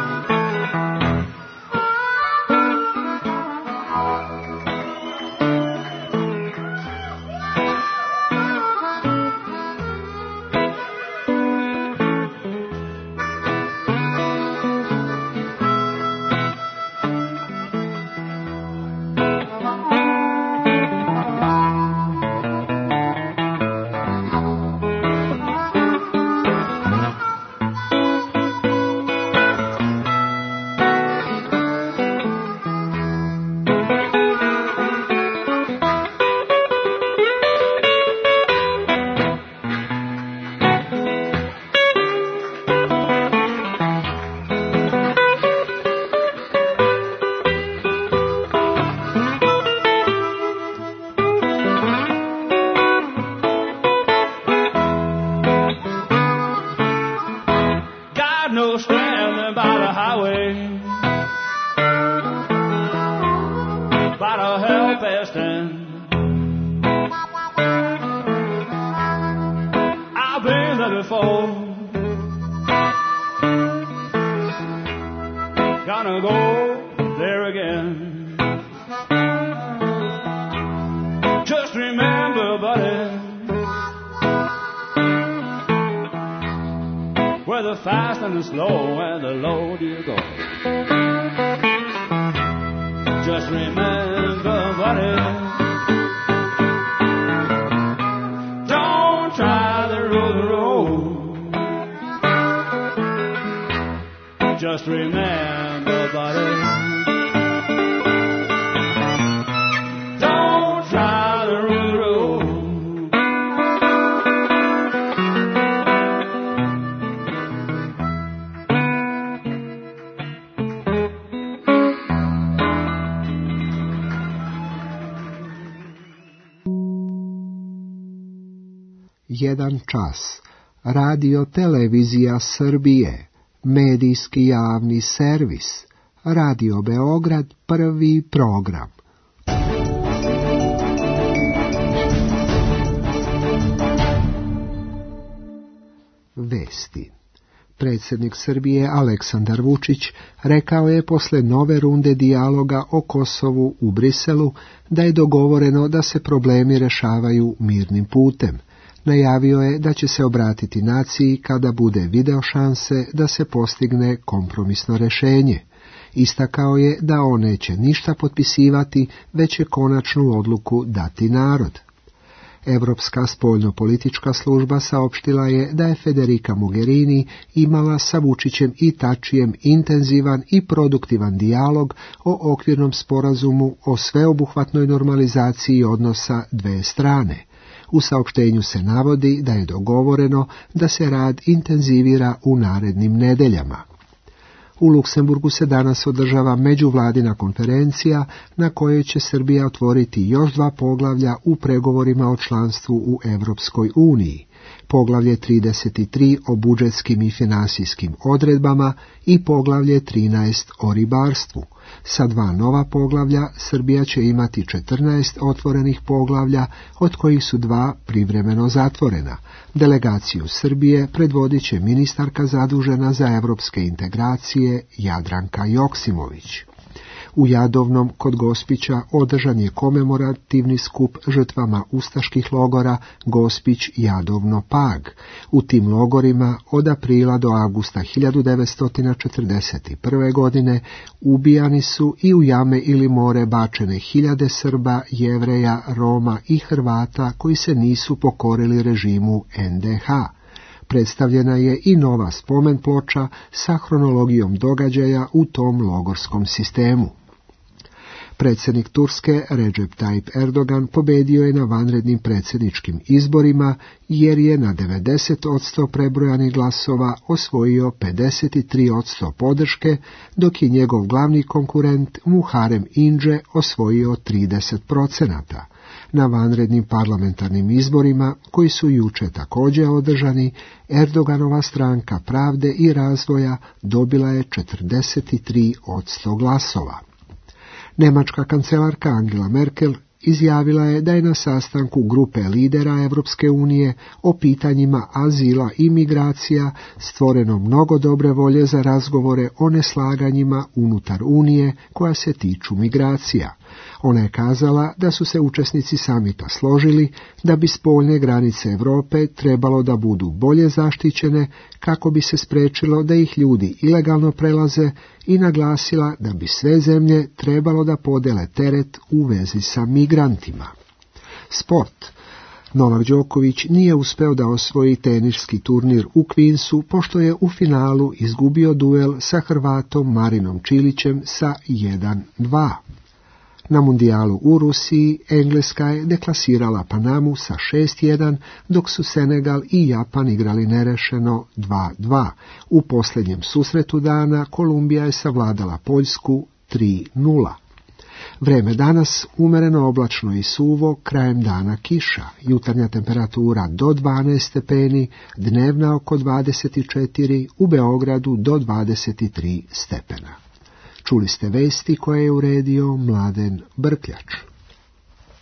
sin. I've been there before. Gonna go there again. Just remember, buddy, where the fast and the slow and the low do you go. Just remember, buddy, don't try the road, the road. Just remember, buddy, don't try the road, the road. Jedan čas. Radio Televizija Srbije. Medijski javni servis. Radio Beograd, prvi program. Vesti. Predsjednik Srbije Aleksandar Vučić rekao je posle nove runde dijaloga o Kosovu u Briselu da je dogovoreno da se problemi rešavaju mirnim putem. Najavio je da će se obratiti naciji kada bude video šanse da se postigne kompromisno rješenje. Istakao je da on neće ništa potpisivati, već će konačnu odluku dati narod. Evropska spoljnopolitička služba saopštila je da je Federica Mogherini imala sa Vučićem i Tačijem intenzivan i produktivan dijalog o okvirnom sporazumu o sveobuhvatnoj normalizaciji odnosa dve strane. U saopštenju se navodi da je dogovoreno da se rad intenzivira u narednim nedeljama. U Luksemburgu se danas održava međuvladina konferencija na kojoj će Srbija otvoriti još dva poglavlja u pregovorima o članstvu u Europskoj uniji. Poglavlje trideset tri o budžetskim i finansijskim odredbama i poglavlje trinaest o ribarstvu. Sa dva nova poglavlja Srbija će imati četrnaest otvorenih poglavlja, od kojih su dva privremeno zatvorena. Delegaciju Srbije predvodit će ministarka zadužena za evropske integracije Jadranka Joksimović. U Jadovnom kod Gospića održan je komemorativni skup žrtvama ustaških logora Gospić Jadovno Pag. U tim logorima od aprila do avgusta hiljadu devetsto četrdeset prve. godine ubijani su i u jame ili more bačene hiljade Srba, Jevreja, Roma i Hrvata koji se nisu pokorili režimu en de ha. Predstavljena je i nova spomen ploča sa hronologijom događaja u tom logorskom sistemu. Predsjednik Turske Recep Tayyip Erdogan pobedio je na vanrednim predsjedničkim izborima jer je na devedeset posto prebrojanih glasova osvojio pedeset tri posto podrške, dok je njegov glavni konkurent Muharrem Ince osvojio trideset posto. Na vanrednim parlamentarnim izborima, koji su juče također održani, Erdoganova stranka Pravde i razvoja dobila je četrdeset tri posto glasova. Njemačka kancelarka Angela Merkel izjavila je da je na sastanku grupe lidera Europske unije o pitanjima azila i migracija stvoreno mnogo dobre volje za razgovore o neslaganjima unutar Unije koja se tiču migracija. Ona je kazala da su se učesnici samita složili da bi spoljne granice Europe trebalo da budu bolje zaštićene kako bi se spriječilo da ih ljudi ilegalno prelaze i naglasila da bi sve zemlje trebalo da podele teret u vezi sa migrantima. Sport. Novak Đoković nije uspeo da osvoji teniski turnir u Queensu pošto je u finalu izgubio duel sa Hrvatom Marinom Čilićem sa jedan dva. Na mundijalu u Rusiji Engleska je deklasirala Panamu sa šest jedan, dok su Senegal i Japan igrali nerešeno dva dva. U posljednjem susretu dana Kolumbija je savladala Poljsku tri nula. Vreme danas umereno oblačno i suvo, krajem dana kiša, jutarnja temperatura do dvanaest stepeni, dnevna oko dvadeset četiri, u Beogradu do dvadeset tri stepena. Čuli ste vesti koje je uredio Mladen Brkljač.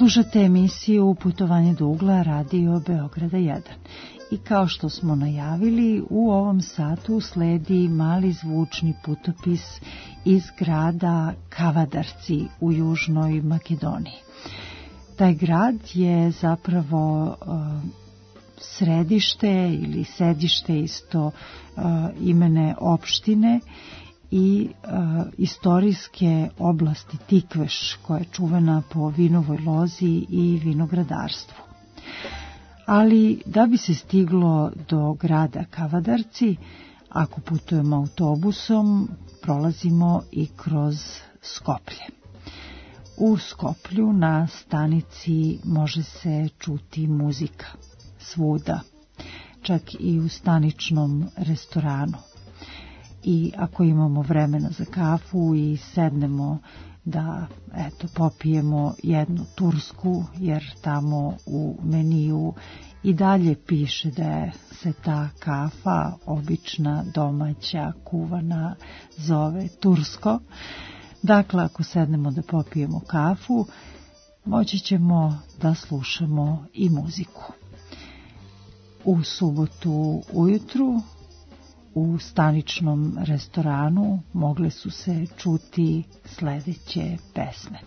Slušate emisiju Putovanje do ugla Radio Beograda jedan. I kao što smo najavili, u ovom satu sledi mali zvučni putopis iz grada Kavadarci u Južnoj Makedoniji. Taj grad je zapravo uh, središte ili sedište isto uh, imene opštine i uh, istorijske oblasti Tikveš, koja je čuvena po vinovoj lozi i vinogradarstvu. Ali da bi se stiglo do grada Kavadarci, ako putujemo autobusom, prolazimo i kroz Skoplje. U Skoplju na stanici može se čuti muzika, svuda, čak i u staničnom restoranu. I ako imamo vremena za kafu i sednemo da eto popijemo jednu tursku, jer tamo u meniju i dalje piše da se ta kafa, obična, domaća, kuvana, zove tursko. Dakle, ako sednemo da popijemo kafu, moći ćemo da slušamo i muziku. U subotu ujutru u staničnom restoranu mogle su se čuti sledeće pesme.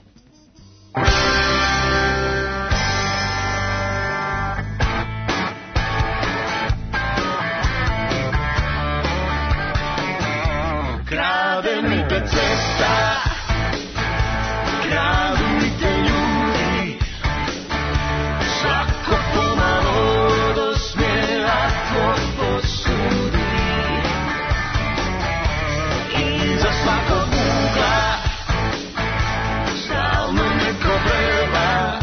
Krade mi te cesta, kradu mi te ljudi, svako pomalo do smjera tvoj posudi. Iza svakog ugla stalno neko vreba,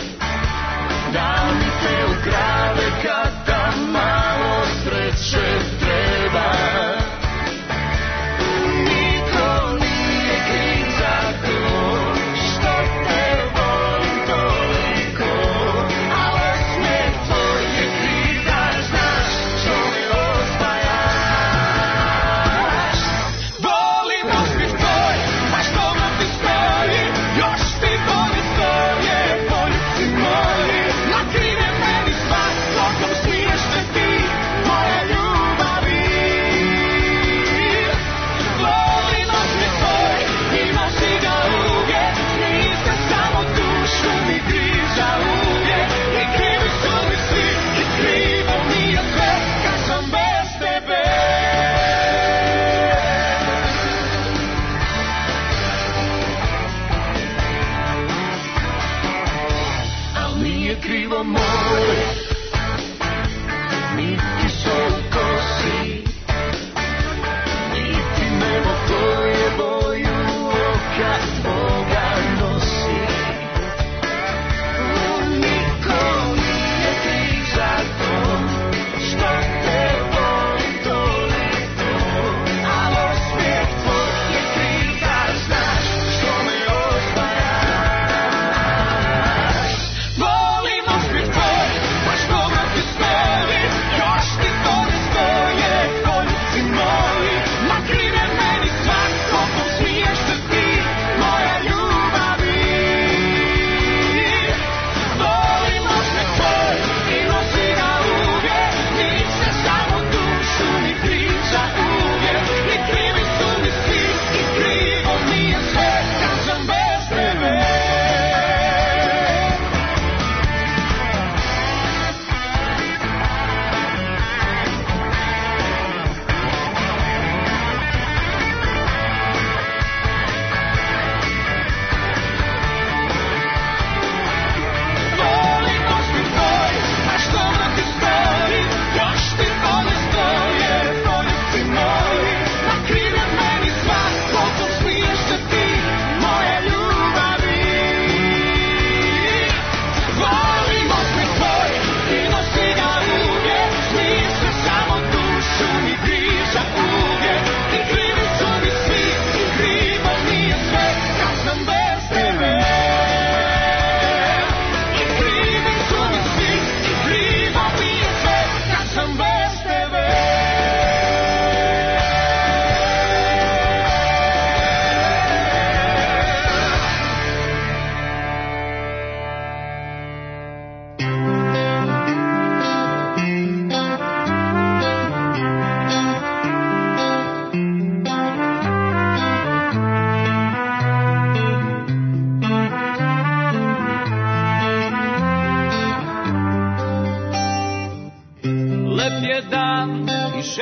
da mi te ukrade kada malo sreće treba. Niko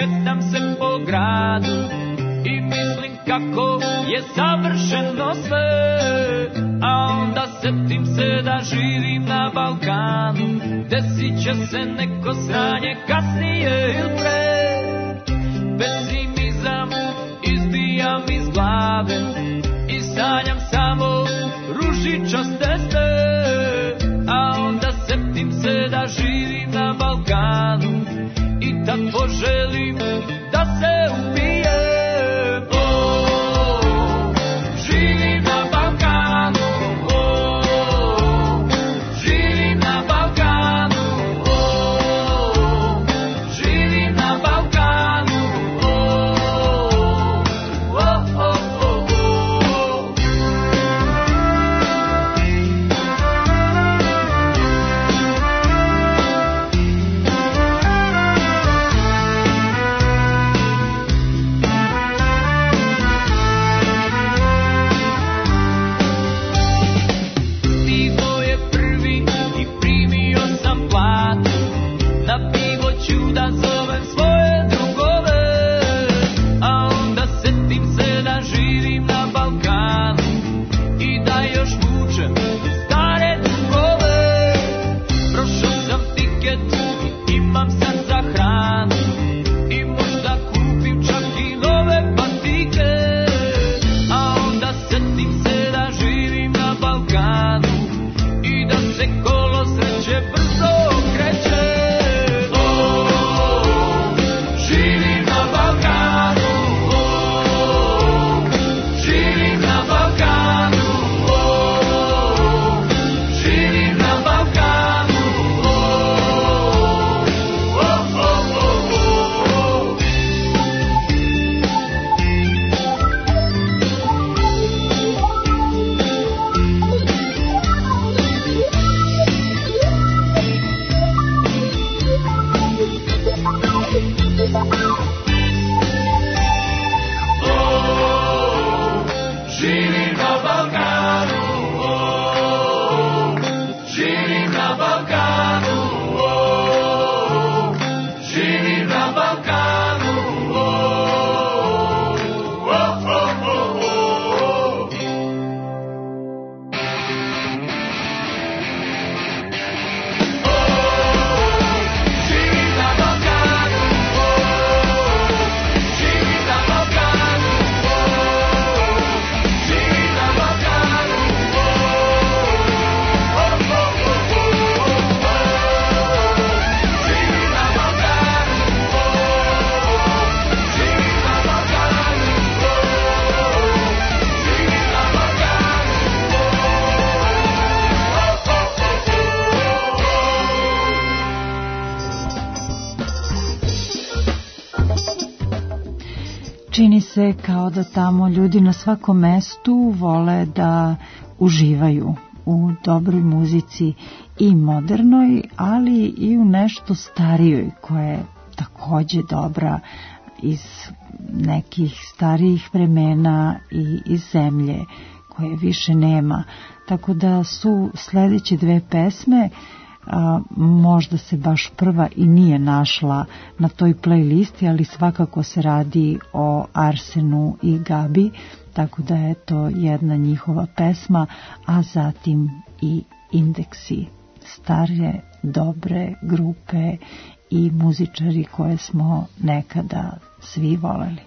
šetam se po gradu i mislim kako je savršeno sve, a onda setim se da živim na Balkanu. Desit će se neko sranje kasnije ili pre. Pesimizam izbijam iz glave i sanjam samo ružičaste sne, a onda setim se da živim na Balkanu i tad poželim da se ubijem. Oh, živim na Balkanu, oh, živim na Balkanu, oh, živim na Balkanu, oh, oh, oh, oh, oh. Pivo je prvi i primio sam platu, na pivo ću da zovem svoje drugove, a onda setim se da živim na Balkanu i da još vučem stare dugove. Prošao sam tiket i imam sad za hranu i možda kupim čak i nove patike, a onda setim se da živim na Balkanu i da se kolo sreće brzo kreće. Oh, živim na Balkanu, oh, živim na Balkanu, oh, živim na Balkanu, oh, oh, oh, oh, oh. Oh, živim na Balkanu, oh, živim na Balkanu, oh, živim na Balkanu, oh, oh, oh, oh, oh. Živim na Balkanu, oh, živim na Balkanu, oh, živim na Balkanu, oh, oh, oh, oh, oh, oh. Živim na Balkanu, oh, živim na Balkanu, oh, živim na Balkanu, Čini se kao da tamo ljudi na svakom mestu vole da uživaju u dobroj muzici i modernoj, ali i u nešto starijoj koja je takođe dobra iz nekih starijih vremena i iz zemlje koje više nema. Tako da su sledeće dve pesme, a, možda se baš prva i nije našla na toj playlisti, ali svakako se radi o Arsenu i Gabi, tako da je to jedna njihova pesma, a zatim i Indeksi, stare, dobre grupe i muzičari koje smo nekada svi voleli.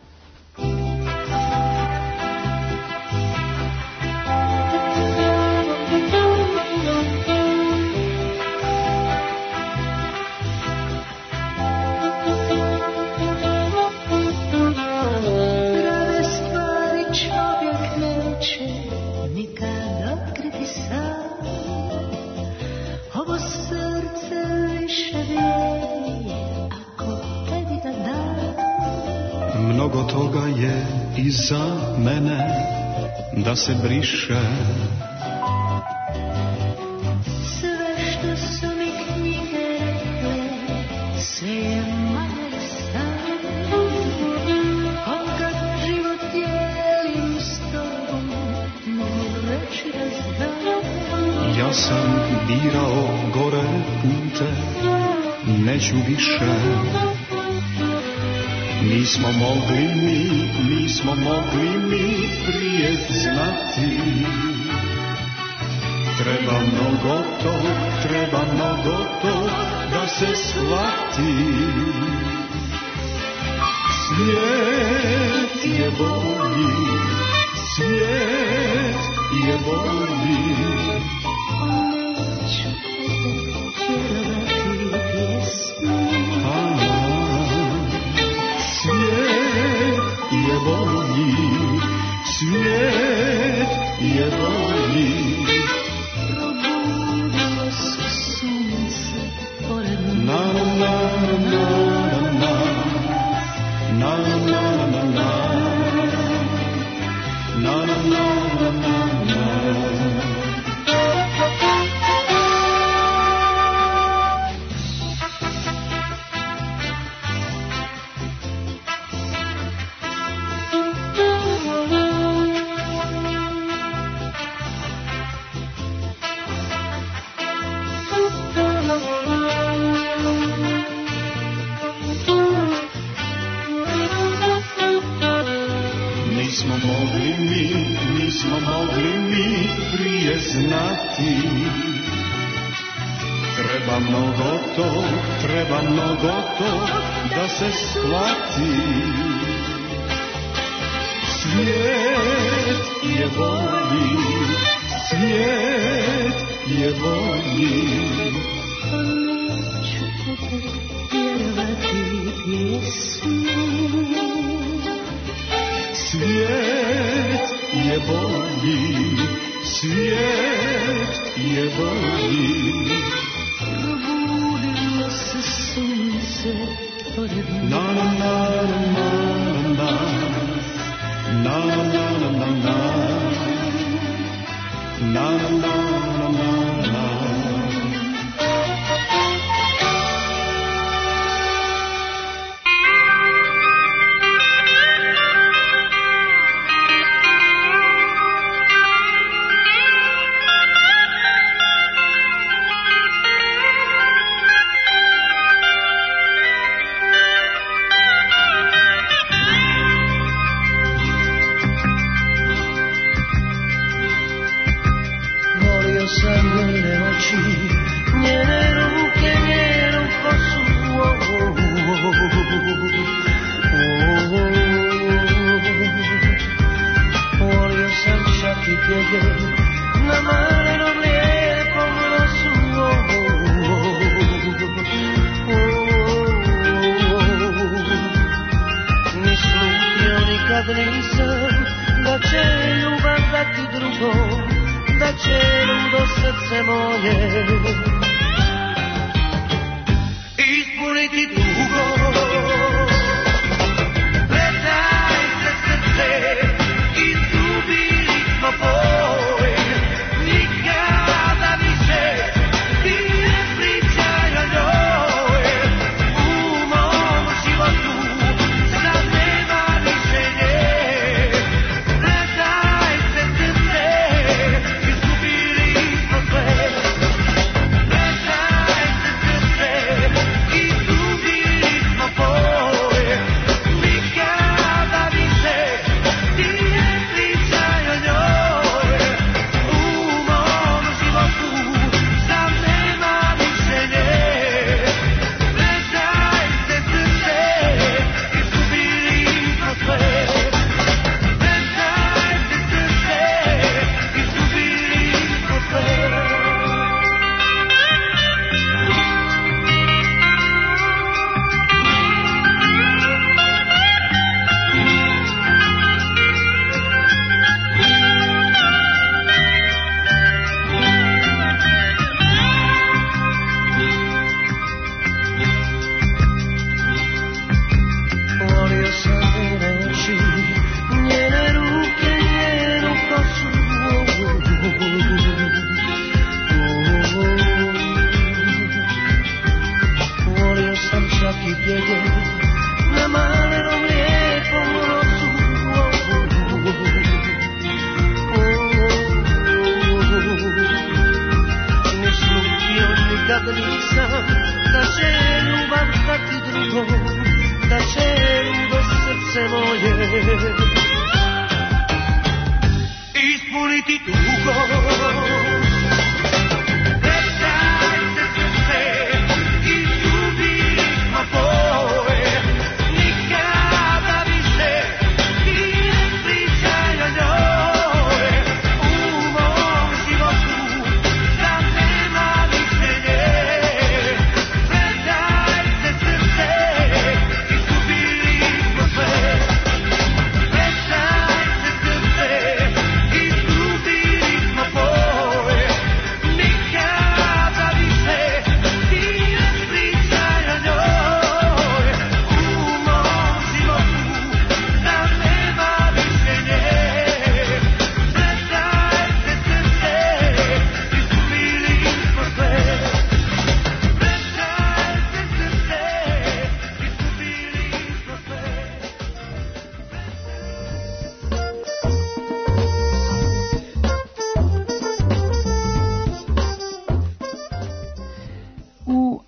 Prave stvari čovjek neće nikad otkriti sam. Ovo srce više vrijedi ako tebi ga dam. Mnogo toga je iza mene da se briše. Sve što su mi knjige rekle, sve je manje san. Kad život dijelim s tobom, mogu reći da znam. Ja sam birao gore pute, neću više. Nismo mogli mi, nismo mogli mi prije znati. Treba mnogo tog, treba mnogo tog da se shvati. Svijet je bolji, svijet je bolji. Neću vjerovati pjesmu. Svijet je bolji, svijet je bolji. Probudilo se sunce pored Na na na na na na na na na na na na na na. Nismo mogli mi, nismo mogli mi prije znati. Treba mnogo tog, treba mnogo tog da se shvati. Svijet je bolji, svijet je bolji. Neću vjerovati pjesmu. Svijet je bolji, svijet je bolji. Probudilo se sunce pored Na na na na na na na na na na na na na na na. Izgubili smo pol.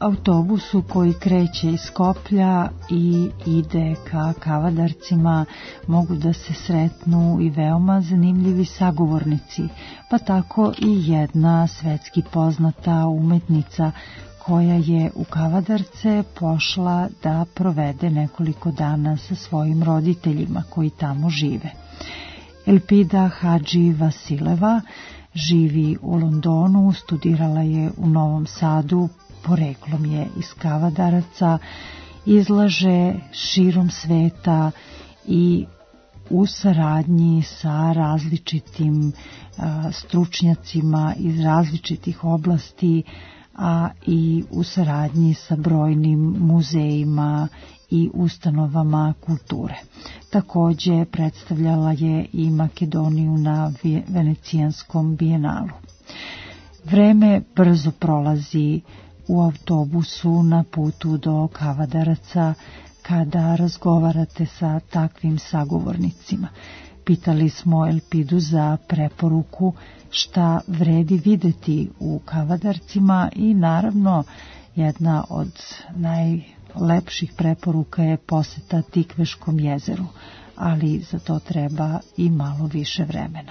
autobusu koji kreće iz Skoplja i ide ka Kavadarcima mogu da se sretnu i veoma zanimljivi sagovornici, pa tako i jedna svetski poznata umetnica koja je u Kavadarce pošla da provede nekoliko dana sa svojim roditeljima koji tamo žive. Elpida Hadži Vasileva živi u Londonu, studirala je u Novom Sadu, poreklom je iz Kavadaraca, izlaže širom sveta i u saradnji sa različitim a, stručnjacima iz različitih oblasti, a i u saradnji sa brojnim muzejima i ustanovama kulture. Takođe predstavljala je i Makedoniju na Venecijanskom bijenalu. Vreme brzo prolazi u autobusu na putu do Kavadaraca kada razgovarate sa takvim sagovornicima. Pitali smo Elpidu za preporuku šta vredi videti u Kavadarcima i naravno jedna od najlepših preporuka je poseta Tikveškom jezeru, ali za to treba i malo više vremena.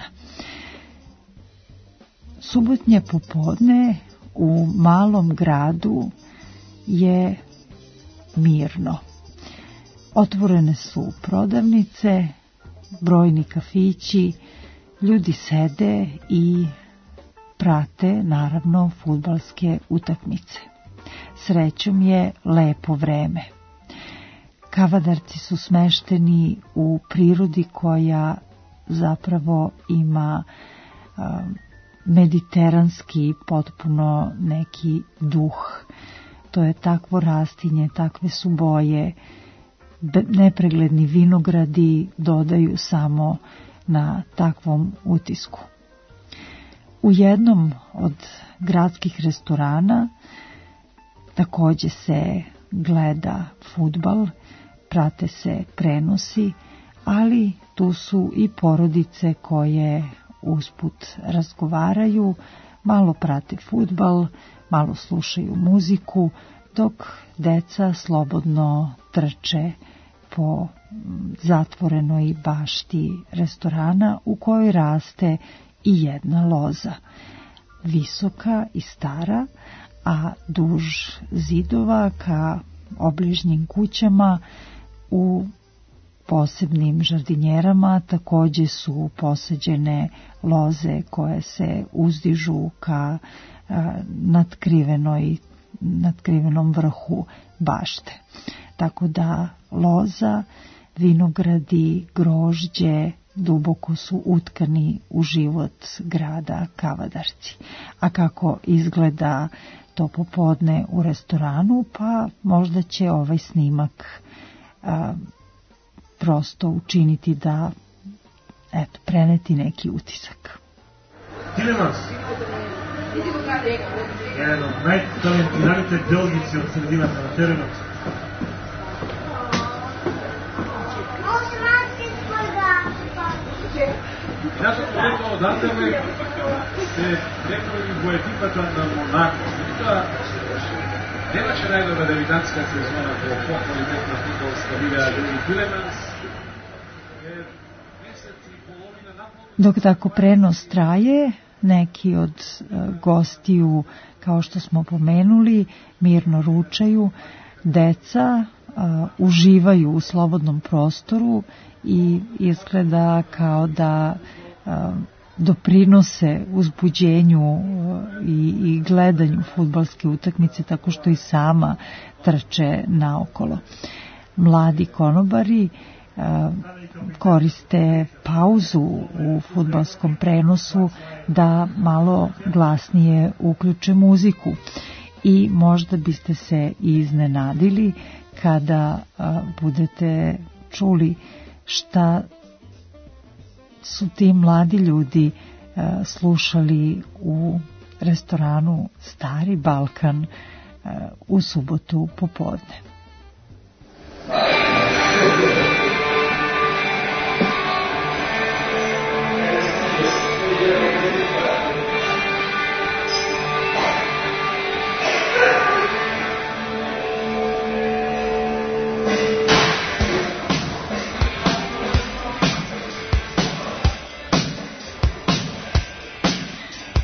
Subotnje popodne u malom gradu je mirno. Otvorene su prodavnice, brojni kafići, ljudi sede i prate naravno fudbalske utakmice. Srećom je lepo vreme. Kavadarci su smešteni u prirodi koja zapravo ima um, mediteranski potpuno neki duh. To je takvo rastinje, takve su boje, nepregledni vinogradi dodaju samo na takvom utisku. U jednom od gradskih restorana takođe se gleda fudbal, prate se prenosi, ali tu su i porodice koje usput razgovaraju, malo prate fudbal, malo slušaju muziku, dok deca slobodno trče po zatvorenoj bašti restorana u kojoj raste i jedna loza, visoka i stara, a duž zidova ka obližnjim kućama u posebnim žardinjerama takođe su posađene loze koje se uzdižu ka a, nadkrivenoj, nadkrivenom vrhu bašte. Tako da loza, vinogradi, grožđe duboko su utkani u život grada Kavadarci. A kako izgleda to popodne u restoranu, pa možda će ovaj snimak a, prosto učiniti da eto, preneti neki utisak. Тилеманс е еден од најталентираните делници од средината на теренот. Јас сум рекол одателе се реколи во екипата на Монако. Тоа немаше најдобра девиданска сезона во похвалиметна фудбалска лига Јули Тилеманс. Dok tako prenos traje, neki od uh, gostiju, kao što smo pomenuli, mirno ručaju, deca uh, uživaju u slobodnom prostoru i izgleda kao da uh, doprinose uzbuđenju uh, i, i gledanju fudbalske utakmice tako što i sama trče naokolo. Mladi konobari koriste pauzu u fudbalskom prenosu da malo glasnije uključe muziku i možda biste se iznenadili kada budete čuli šta su ti mladi ljudi slušali u restoranu Stari Balkan u subotu popodne.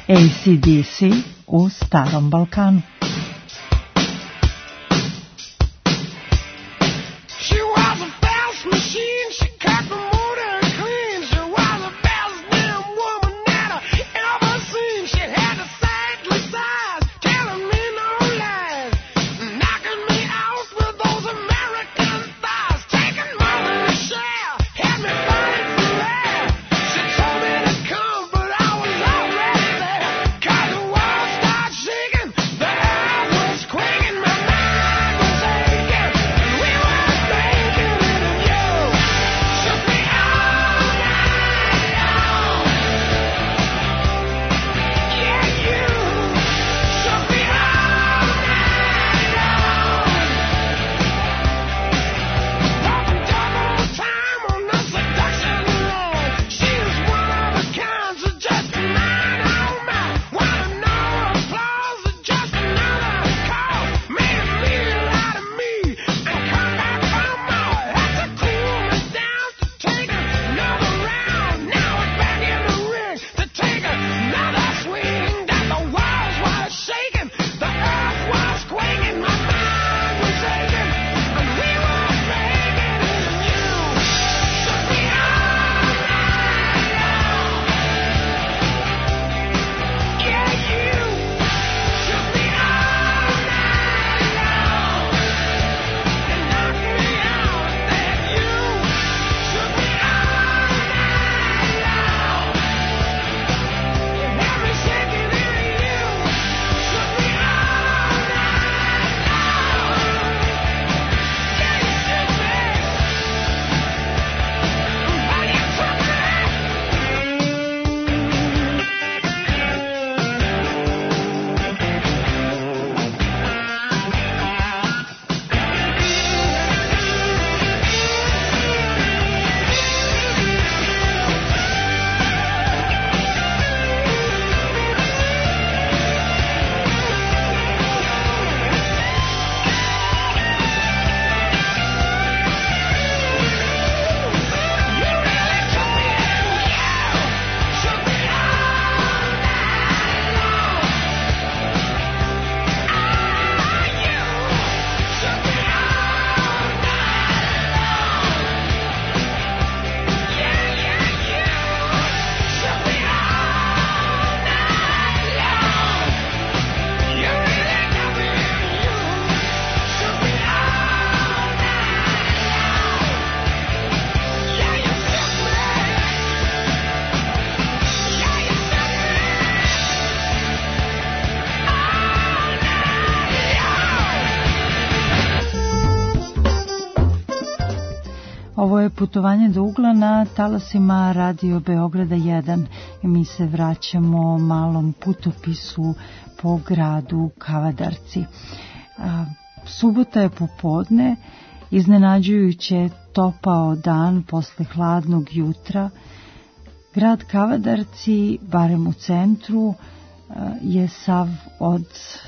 A C D C u Starom Balkanu. Ovo je putovanje do ugla na talasima Radio Beograda jedan i mi se vraćamo malom putopisu po gradu Kavadarci. A, subota je popodne, iznenađujuće topao dan posle hladnog jutra. Grad Kavadarci, barem u centru, je sav od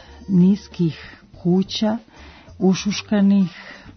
niskih kuća, ušuškanih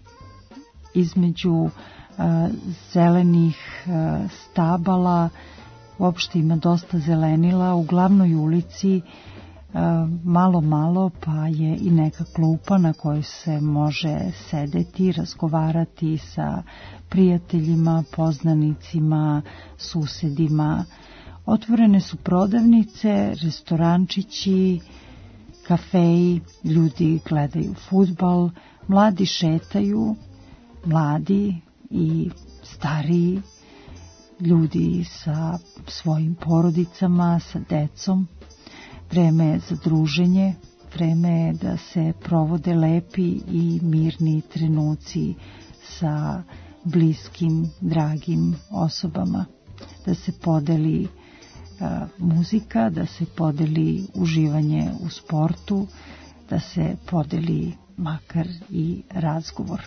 između zelenih stabala, uopšte ima dosta zelenila. U glavnoj ulici malo malo pa je i neka klupa na kojoj se može sedeti, razgovarati sa prijateljima, poznanicima, susedima. Otvorene su prodavnice, restorančići, kafeji, ljudi gledaju fudbal, mladi šetaju, mladi i stariji, ljudi sa svojim porodicama, sa decom. Vreme je za druženje, vreme je da se provode lepi i mirni trenuci sa bliskim, dragim osobama, da se podeli a, muzika, da se podeli uživanje u sportu, da se podeli makar i razgovor.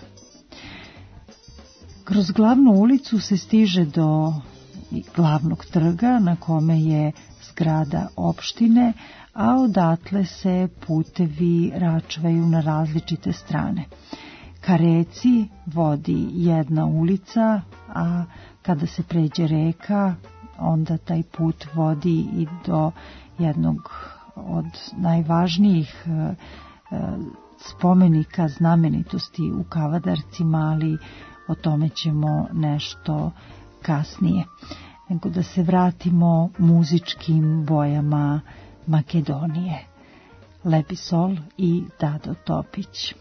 Kroz glavnu ulicu se stiže do glavnog trga na kome je zgrada opštine, a odatle se putevi račvaju na različite strane. Ka reci vodi jedna ulica, a kada se pređe reka, onda taj put vodi i do jednog od najvažnijih spomenika znamenitosti u Kavadarcima, ali o tome ćemo nešto kasnije. Nego da se vratimo muzičkim bojama Makedonije. Lepi Sol i Dado Topić.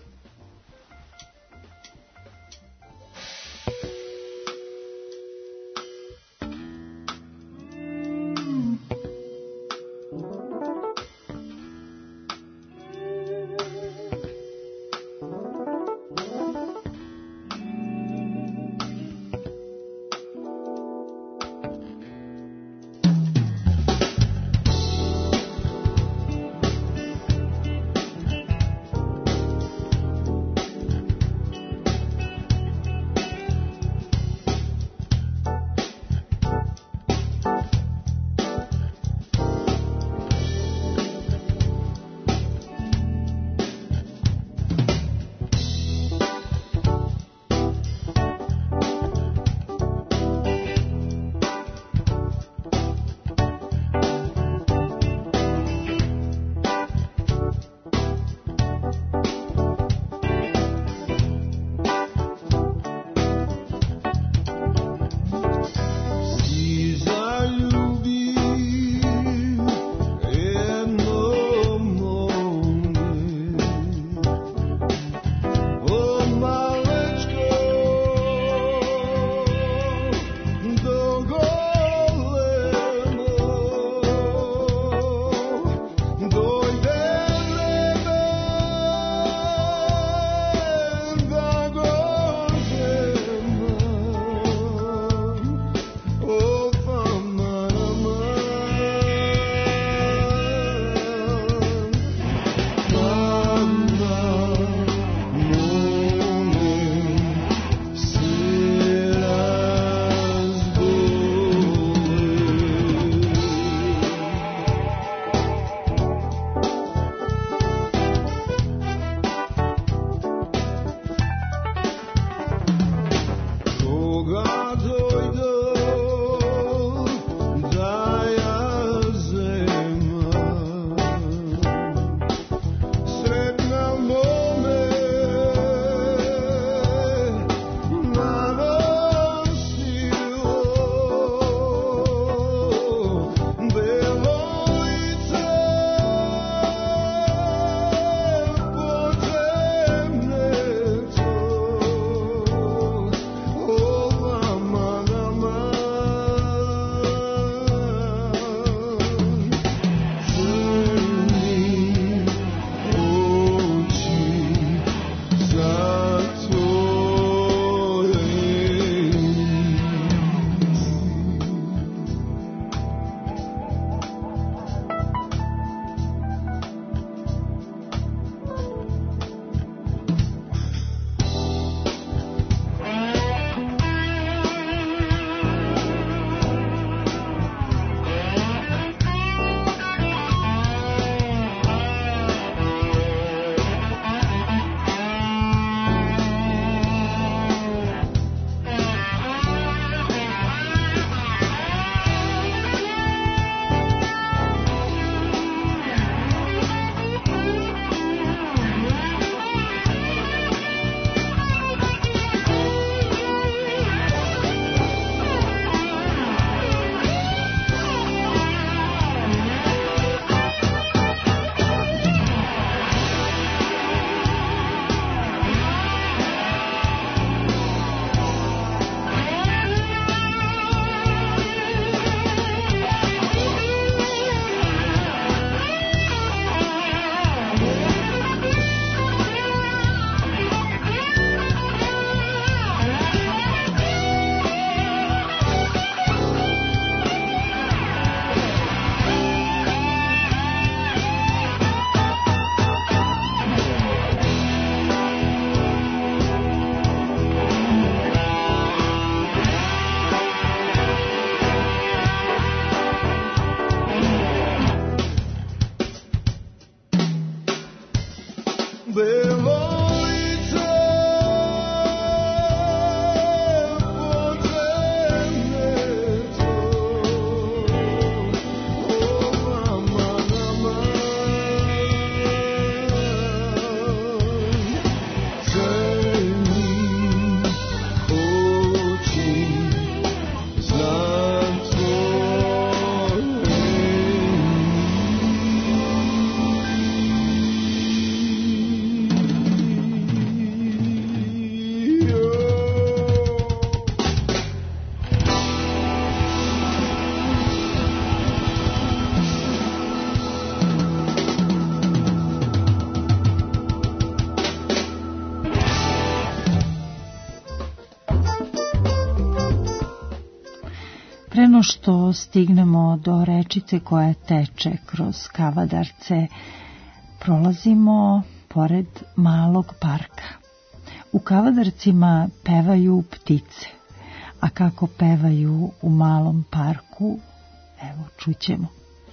no što stignemo do rečice koja teče kroz Kavadarce, prolazimo pored malog parka. U Kavadarcima pevaju ptice, a kako pevaju u malom parku, evo, čućemo.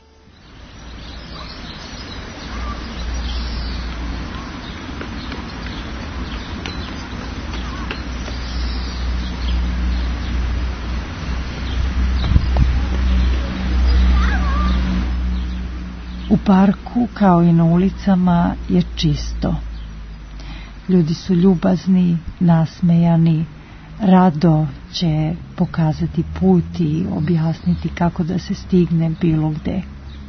U parku, kao i na ulicama, je čisto. Ljudi su ljubazni, nasmejani, rado će pokazati put i objasniti kako da se stigne bilo gde.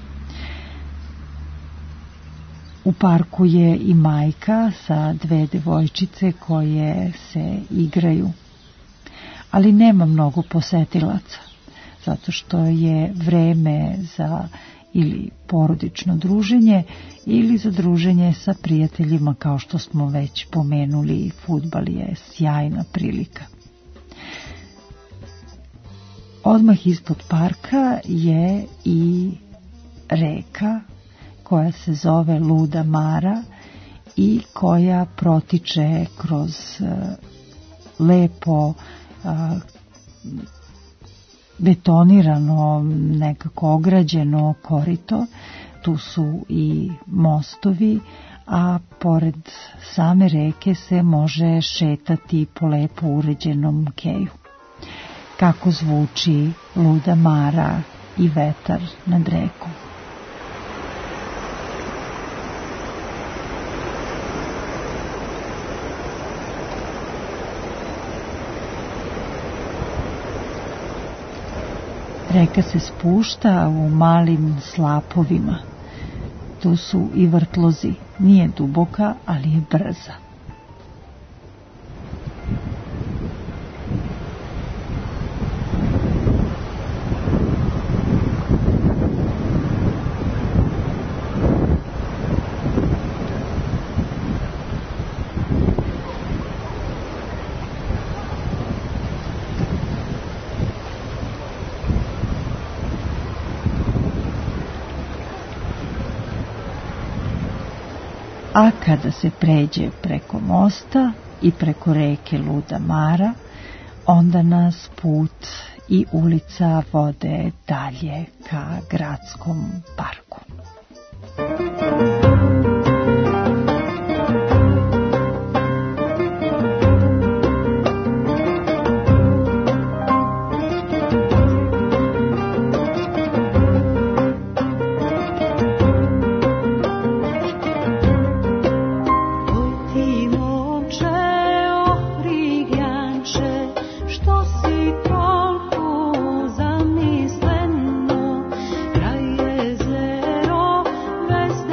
U parku je i majka sa dve devojčice koje se igraju. Ali nema mnogo posetilaca, zato što je vreme za ili porodično druženje ili za druženje sa prijateljima, kao što smo već pomenuli, fudbal je sjajna prilika. Odmah ispod parka je i reka koja se zove Luda Mara i koja protiče kroz lepo betonirano, nekako ograđeno korito. Tu su i mostovi, a pored same reke se može šetati po lepo uređenom keju. Kako zvuči Luda Mara i vetar nad rekom. Reka se spušta u malim slapovima. Tu su i vrtlozi. Nije duboka, ali je brza. A kada se pređe preko mosta i preko reke Luda Mara, onda nas put i ulica vode dalje ka gradskom parku. Vest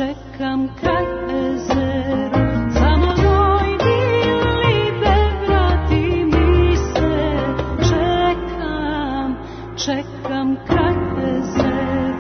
čekam kraj jezera. Samo dojdi libe, vrati mi se. Čekam, čekam kraj jezera.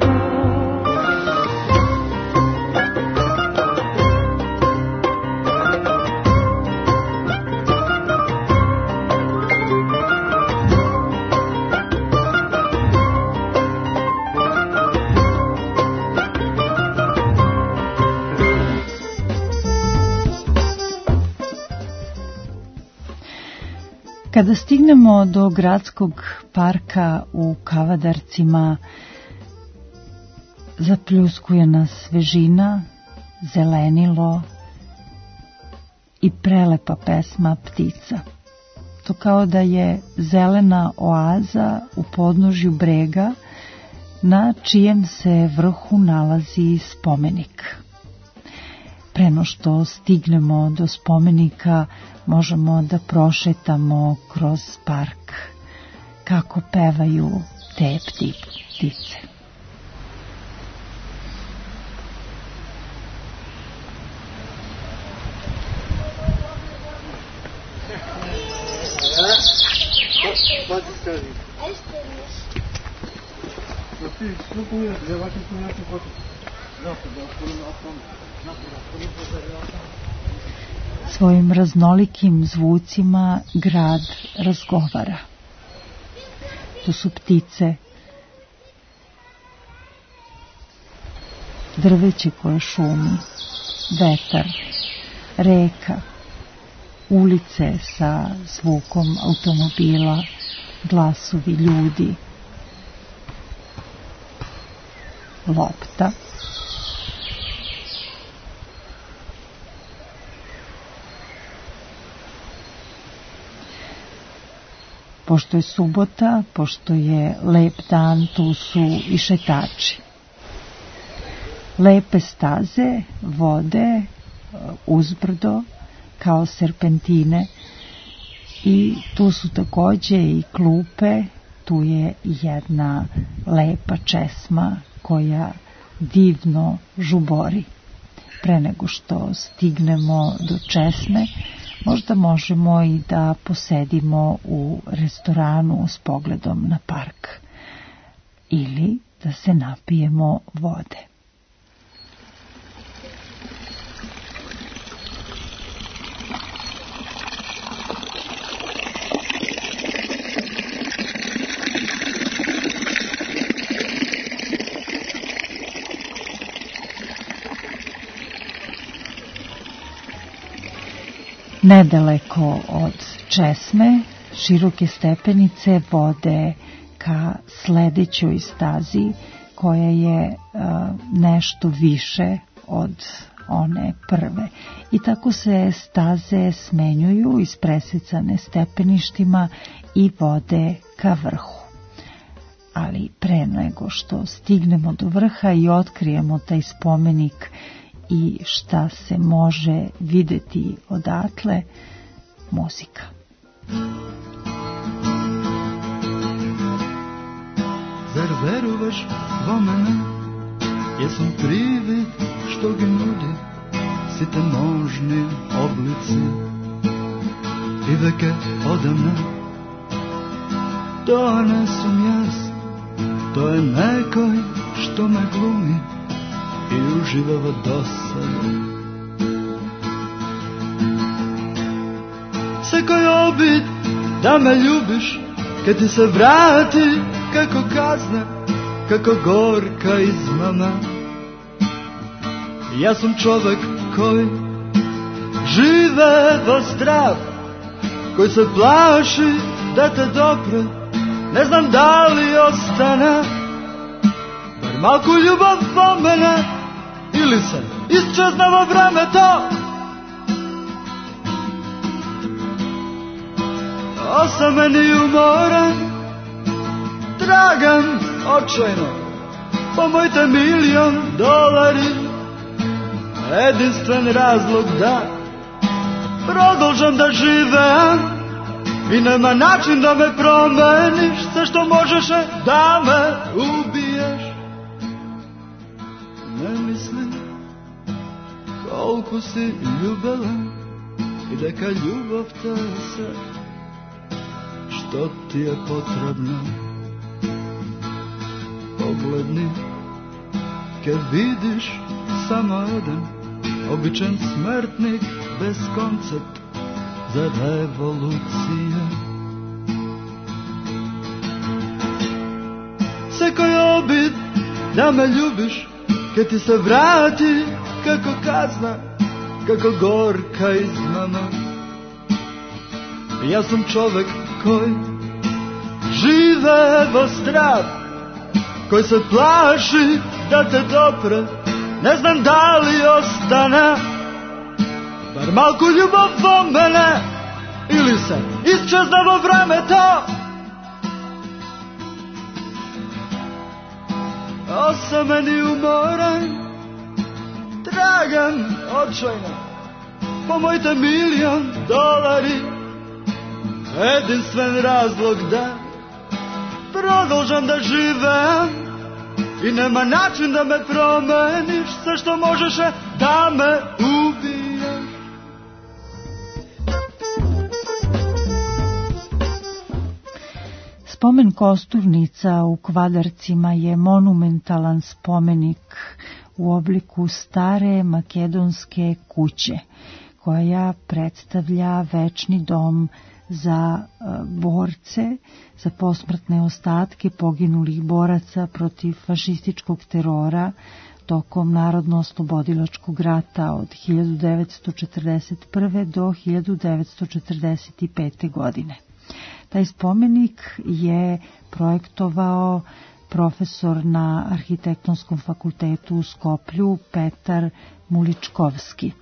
Kada stignemo do gradskog parka u Kavadarcima, zapljuskuje nas svežina, zelenilo i prelepa pesma ptica. To kao da je zelena oaza u podnožju brega na čijem se vrhu nalazi spomenik. Preno što stignemo do spomenika, možemo da prošetamo kroz park kako pevaju te ptice. Svojim raznolikim zvucima grad razgovara. To su ptice, drveće koje šumi, vetar, reka, ulice sa zvukom automobila, glasovi ljudi, lopta. Pošto je subota, pošto je lep dan, tu su i šetači. Lepe staze vode uzbrdo kao serpentine i tu su takođe i klupe, tu je jedna lepa česma koja divno žubori. Pre nego što stignemo do česme, možda možemo i da posedimo u restoranu s pogledom na park ili da se napijemo vode. Nedaleko od česme široke stepenice vode ka sledećoj stazi koja je a, nešto više od one prve. I tako se staze smenjuju ispresecane stepeništima i vode ka vrhu. Ali pre nego što stignemo do vrha i otkrijemo taj spomenik i šta se može videti odatle, muzika. Zar verovaš vo mene? Jesam privid što ga nudi site možni oblici i veke odavne. To ne sam jas, to je nekoj što me glumi i uživava dosada. Sekoj obid da me ljubiš, kad ti se vrati kako kazna, kako gorka izmama. Ja sam čovek koji žive vo zdrav, koji se plaši da te dopre, ne znam da li ostane bar malku ljubav po mene, ili se isčeznavo vreme to. Osam meni umoran, tragam očajno, pomojte milion dolari, jedinstven razlog da prodolžam da živem i nema način da me promeniš, sve što možeš je da me ubiješ. Ne mislim koliko si ljubela i neka ljubav te se što ti je potrebno. Pogledni kad vidiš samo jedan običan smrtnik bez koncept za revolucije. Seko je obid da me ljubiš kad ti se vrati kako kazna, kako gorka iznana. Ja sam čovek koji žive vo strah, koji se plaši da te dopre, ne znam da li ostane bar malku ljubav vo mene, ili se isčezne vo vreme to. Osameni umoran, tragan, očajno, pomojte milion dolari, jedinstven razlog da продолжам да живеем и нема начин да ме промениш, sve što možeš je da me ubiješ. Spomen kosturnica u Kvadarcima je monumentalan spomenik u obliku stare makedonske kuće, koja predstavlja večni dom za borce, za posmrtne ostatke poginulih boraca protiv fašističkog terora tokom Narodno-oslobodilačkog rata od hiljadu devetsto četrdeset prve do hiljadu devetsto četrdeset pete. godine. Taj spomenik je projektovao profesor na Arhitektonskom fakultetu u Skoplju Petar Muličkovski.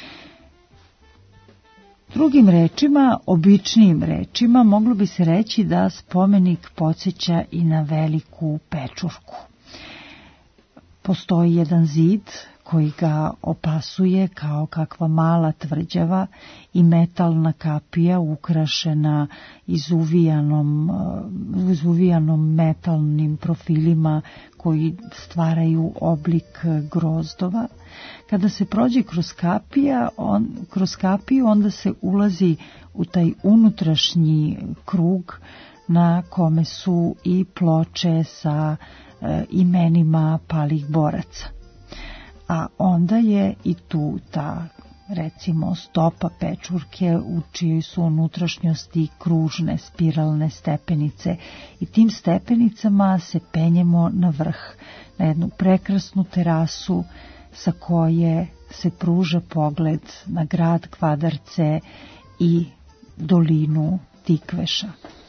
Drugim rečima, običnijim rečima, moglo bi se reći da spomenik podsjeća i na veliku pečurku. Postoji jedan zid koji ga opasuje kao kakva mala tvrđava i metalna kapija ukrašena izuvijanom, izuvijanom metalnim profilima koji stvaraju oblik grozdova. Kada se prođe kroz kapija, on, kroz kapiju, onda se ulazi u taj unutrašnji krug na kome su i ploče sa e, imenima palih boraca. A onda je i tu ta, recimo, stopa pečurke u čijoj su unutrašnjosti kružne, spiralne stepenice i tim stepenicama se penjemo na vrh, na jednu prekrasnu terasu sa koje se pruža pogled na grad Kvadarce i dolinu Tikveša.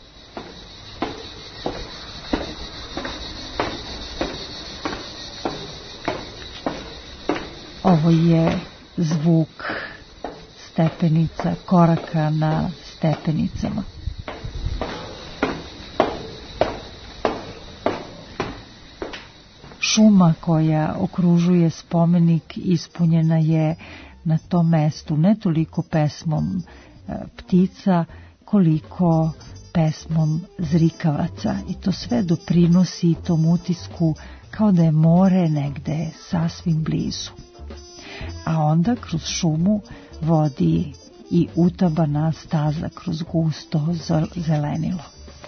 Ovo je zvuk stepenica, koraka na stepenicama. Šuma koja okružuje spomenik ispunjena je na tom mestu ne toliko pesmom ptica, koliko pesmom zrikavaca. I to sve doprinosi tom utisku kao da je more negde sasvim blizu. A onda kroz šumu vodi i utabana staza kroz gusto zelenilo.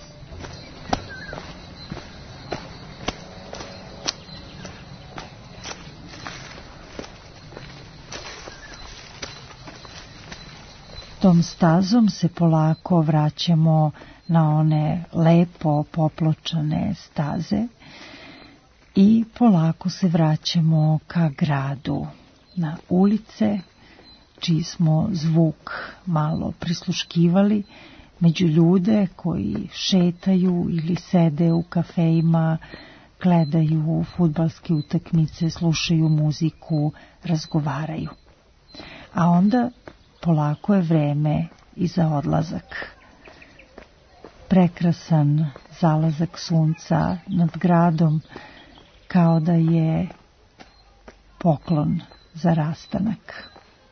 Tom stazom se polako vraćamo na one lepo popločane staze i polako se vraćamo ka gradu, na ulice čiji smo zvuk malo prisluškivali, među ljude koji šetaju ili sede u kafejima, gledaju fudbalske utakmice, slušaju muziku, razgovaraju. A onda polako je vreme i za odlazak. Prekrasan zalazak sunca nad gradom, kao da je poklon za rastanak.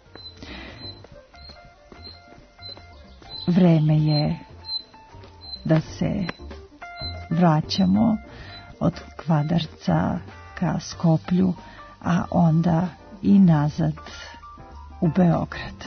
Vreme je da se vraćamo od Kvadarca ka Skoplju, a onda i nazad u Beograd.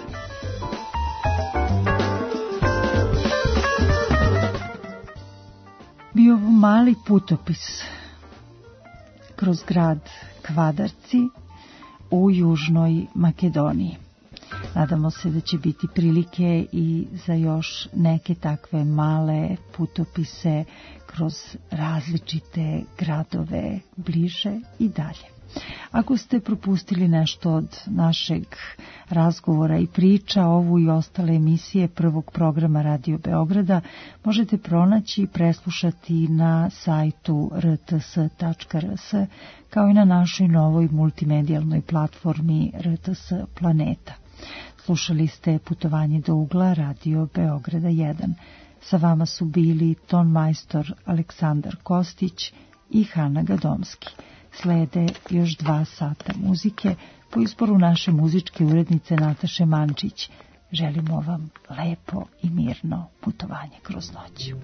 Bio ovo mali putopis kroz grad Kvadarci u Južnoj Makedoniji. Nadamo se da će biti prilike i za još neke takve male putopise kroz različite gradove bliže i dalje. Ako ste propustili nešto od našeg razgovora i priča, ovu i ostale emisije prvog programa Radio Beograda možete pronaći i preslušati na sajtu r t s tačka r s kao i na našoj novoj multimedijalnoj platformi R T S Planeta. Slušali ste Putovanje do ugla Radio Beograda jedan. Sa vama su bili ton majstor Aleksandar Kostić i Hana Gadomski. Slede još dva sata muzike po izboru naše muzičke urednice Nataše Mančić. Želimo vam lepo i mirno putovanje kroz noć.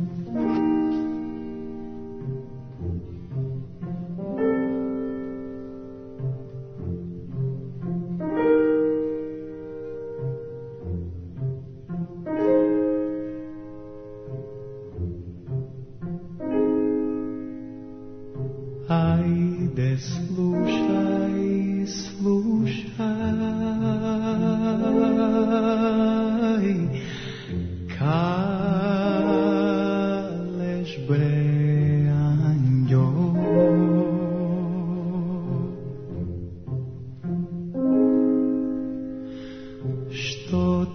Ajde, slušaj, slušaj, kaleš bre anđo, što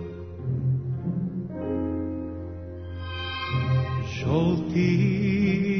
žolti